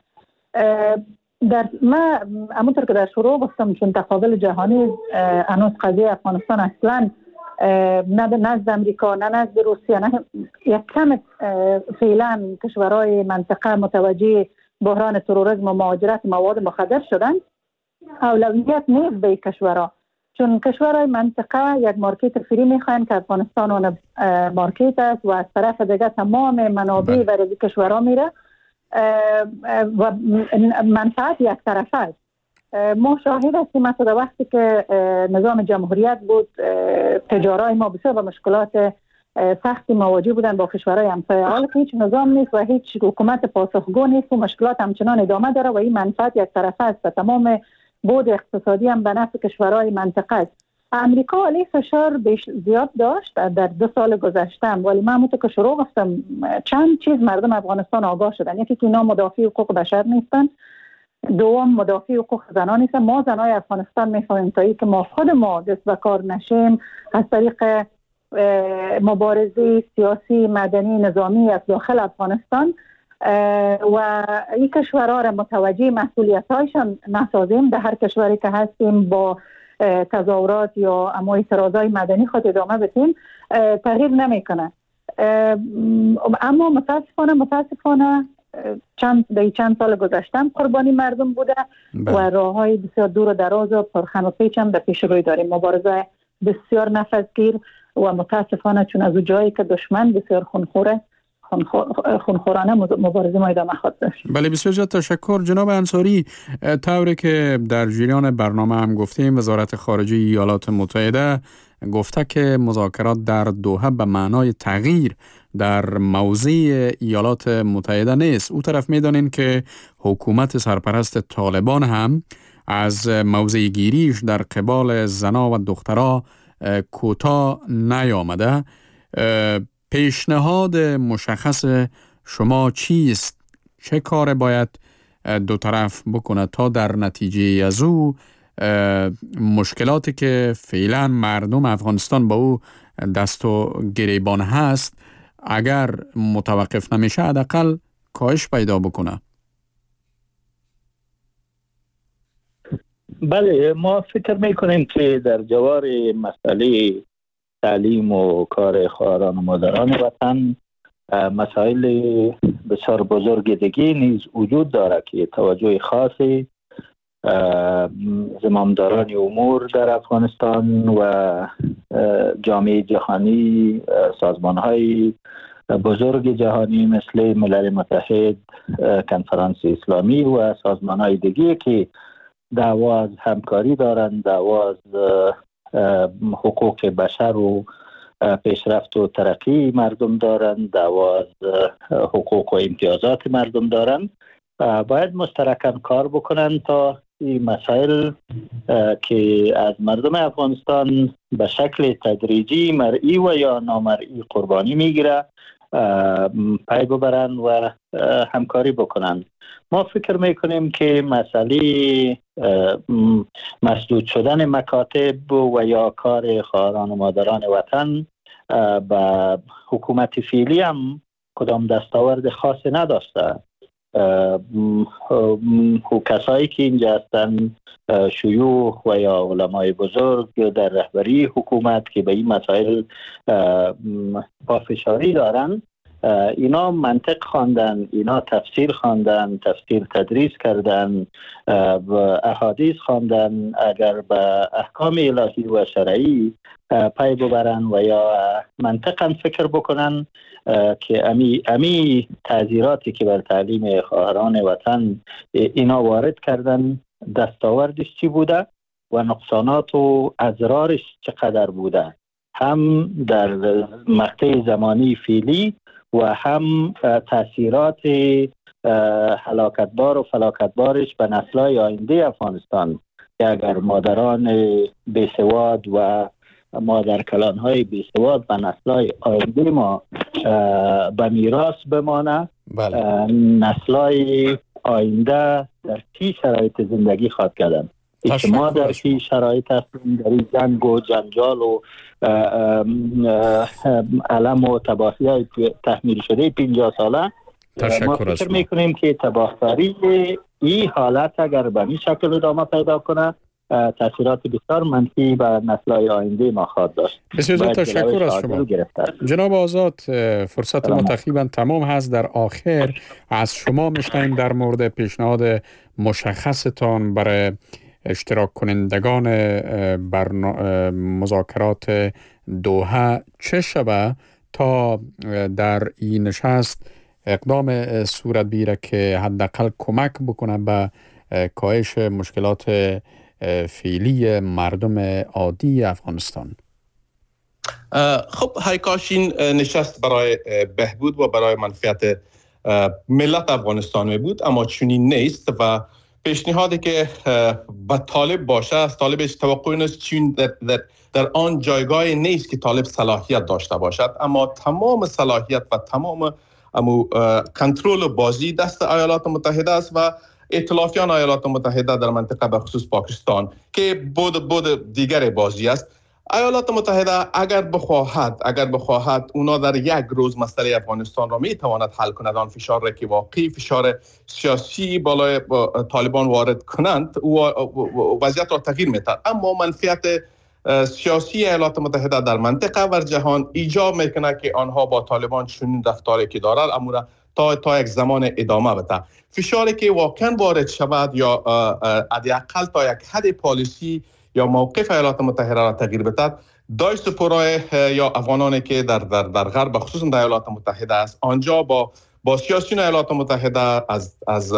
در ما همونطور که در شروع گفتم، چون تقابل جهانی هنوز قضیه افغانستان اصلا نه نزد امریکا نه نزد روسیه نه یک کم فعلا کشورهای منطقه متوجه بحران تروریسم و مهاجرت مواد مخدر شدن، اولویت نیست به کشورها، چون کشورهای منطقه یک مارکت فری میخواین که افغانستان اون مارکت است و از طرف دیگه تمام منابع برای کشورها میره و منفعت یک طرفه است. ما شاهد هستیم مثلا وقتی که نظام جمهوریت بود، تجارای ما بسیار با مشکلات سختی مواجه بودن با کشورهای همسایه. حالا که هیچ نظام نیست و هیچ حکومت پاسخگو نیست و مشکلات همچنان ادامه داره و این منفعت یک طرفه است و تمام بود اقتصادی هم به نفع کشورهای منطقه است. امریکا علیه فشار بیش زیاد داشت در دو سال گذشته، ولی من همونطور که شروع گفتم چند چیز مردم افغانستان آگاه شدن. یکی که اینا مدافع حقوق بشر نیستن، دوم مدافع حقوق زنان نیستن. ما زنای افغانستان میفهمیم تا ای که ما خود ما دست به کار نشیم از طریق مبارزه سیاسی مدنی نظامی از داخل افغانستان و این کشورها را متوجه مسئولیت هایشان نسازیم، در هر کشوری که هستیم با تظاهرات یا اما اعتراضای مدنی خود ادامه بدیم، تغییر نمیکنه. اما متاسفانه متاسفانه چند دی چند سال گذشتم قربانی مردم بوده و راه های بسیار دور و دراز و پرخم و پیچ هم در پیش روی داریم. مبارزه بسیار نفسگیر و متاسفانه چون از جایی که دشمن بسیار خونخوره خونخورانه مبارزه ما ادامه خواهد داشت. بله، بسیار زیاد تشکر جناب انصاری. طوری که در جریان برنامه هم گفتیم، وزارت خارجه ایالات متحده گفته که مذاکرات در دوحه به معنای تغییر در موضع ایالات متحده نیست. او طرف میدانین که حکومت سرپرست طالبان هم از موضع گیریش در قبال زنا و دخترها کوتاه نیامده. پیشنهاد مشخص شما چیست؟ چه کار باید دو طرف بکنه تا در نتیجه از او مشکلاتی که فعلا مردم افغانستان با او دست و گریبان هست اگر متوقف نمیشه حداقل کاهش پیدا بکنه؟ بله، ما فکر میکنیم که در جوار مسئله تعلیم و کار خواهران و مادران وطن مسائل بسیار بزرگ دیگه نیز وجود داره که توجه خاصی زمامداران امور در افغانستان و جامعه جهانی، سازمان‌های بزرگ جهانی مثل ملل متحد، کنفرانس اسلامی و سازمان‌های دیگه که دعوا از همکاری دارند، دعوا از حقوق بشر و پیشرفت و ترقی مردم دارند، دعوا از حقوق و امتیازات مردم دارند، باید مشترکاً کار بکنن تا این مسائل که از مردم افغانستان به شکل تدریجی مرئی و یا نامرئی قربانی میگیره پی ببرن و همکاری بکنن. ما فکر میکنیم که مسئله مسدود شدن مکاتب و یا کار خواهران و مادران وطن به حکومت فعلی هم کدام دستاورد خاصی نداشته. کسایی که اینجا هستن، شیوخ و یا علمای بزرگ در رهبری حکومت که به این مسائل پافشاری دارن، اینا منطق خواندن، اینا تفسیر خواندن، تفسیر تدریس کردن، احادیث خواندن. اگر به احکام الهی و شرعی پی ببرن و یا منطقا فکر بکنن که امی امی تعذیراتی که بر تعلیم خواهران وطن اینا وارد کردن دستاوردش چی بوده و نقصانات و اضرارش چقدر بوده، هم در مقطع زمانی فعلی و هم تاثیرات هلاکتبار و فلاکتبارش به نسل‌های آینده افغانستان که اگر مادران بیسواد و مادر کلان‌های بیسواد به نسل‌های آینده ما به میراث بمانه، بله. نسل‌های آینده در چی شرایط زندگی خواهد کردن؟ ما در چی شرایط هستیم؟ در این جنگ و جنجال و علم و تباهی های تحمیل شده پنجاه ساله ما فکر میکنیم که تباهکاری این حالت اگر به این شکل ادامه پیدا کنه تاثیرات بسیار منفی به نسل‌های آینده ما خواهد داشت. بسیار تشکر از شما جناب آزاد. فرصت ما تقریبا تمام هست. در آخر از شما میشنویم در مورد پیشنهاد مشخصتان برای اشتراک کنندگان برنا... مذاکرات دوحه چه شبه تا در این نشست اقدام صورت بگیره که حداقل کمک بکنه به کاهش مشکلات فعلی مردم عادی افغانستان. خب های کاش این نشست برای بهبود و برای منفعت ملت افغانستان می بود، اما چنین نیست و پیشنهادی که به طالب باشه از طالبش توقع نیست، چون در, در, در آن جایگاه نیست که طالب صلاحیت داشته باشد، اما تمام صلاحیت و تمام امو کنترل بازی دست ایالات متحده است و ائتلافیان ایالات متحده در منطقه به خصوص پاکستان که بود بود دیگر بازی است. ایالات متحده اگر بخواهد اگر بخواهد اونا در یک روز مسئله افغانستان را میتواند حل کند. آن فشار را که واقعی فشار سیاسی بالای طالبان وارد کنند وضعیت را تغییر میدهد، اما منفعت سیاسی ایالات متحده در منطقه و جهان ایجاب میکنه که آنها با طالبان چنین رفتاری که دارد امور تا تا یک زمان ادامه بده. فشاری که واقعا وارد شود یا حداقل تا یک حد پالیسی یا موقف ایالات متحده را تغییر بدهد، دای سپورای یا افغانانی که در در در غرب خصوصا در ایالات متحده است آنجا با با سیاسیون ایالات متحده از از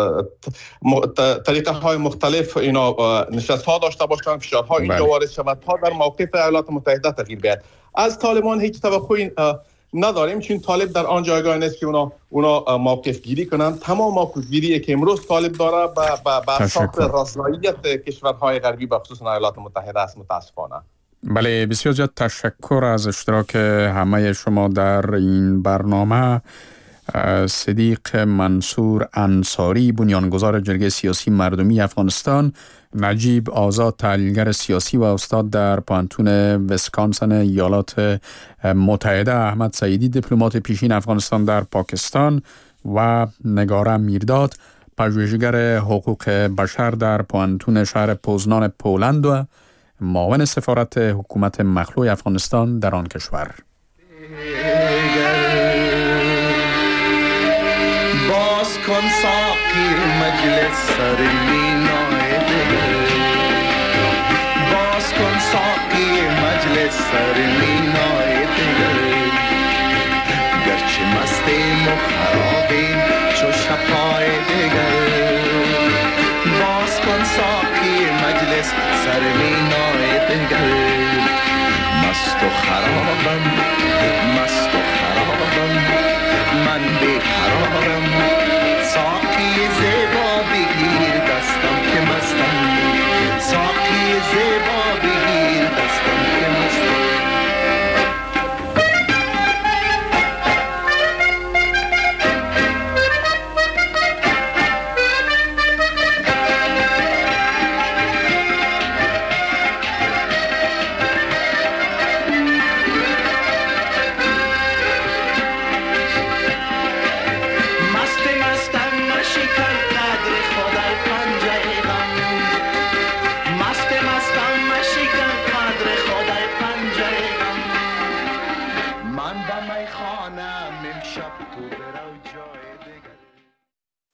طریقه های مختلف اینا نشست ها داشته باشند، فشارها اینجا وارد شود تا در موقف ایالات متحده تغییر بیاید. از طالبان هیچ توقعی نداریم، چون طالب در آن جایگاه نیست که اونا اونا موقف گیری کنند. تمام موقف گیری که امروز طالب داره به به اساس رضایت کشورهای غربی به خصوص ایالات متحده است متاسفانه. بله، بسیار زیاد تشکر از اشتراک همه شما در این برنامه. صدیق منصور انصاری، بنیانگذار جرگه سیاسی مردمی افغانستان، نجیب آزاد، تحلیلگر سیاسی و استاد در پانتون ویسکانسن ایالات متحده، احمد سعیدی، دیپلمات پیشین افغانستان در پاکستان و نگاره میرداد، پژوهشگر حقوق بشر در پانتون شهر پوزنان پولند و معاون سفارت حکومت مخلوع افغانستان در آن کشور. باز کن ساقی مجلس سر مینای دل، باز کن ساقی مجلس سر مینای دل، گرچه مستیم و خرابیم چو شب‌های دگر، باز کن ساقی مجلس سر مینای دل، مست و خرابم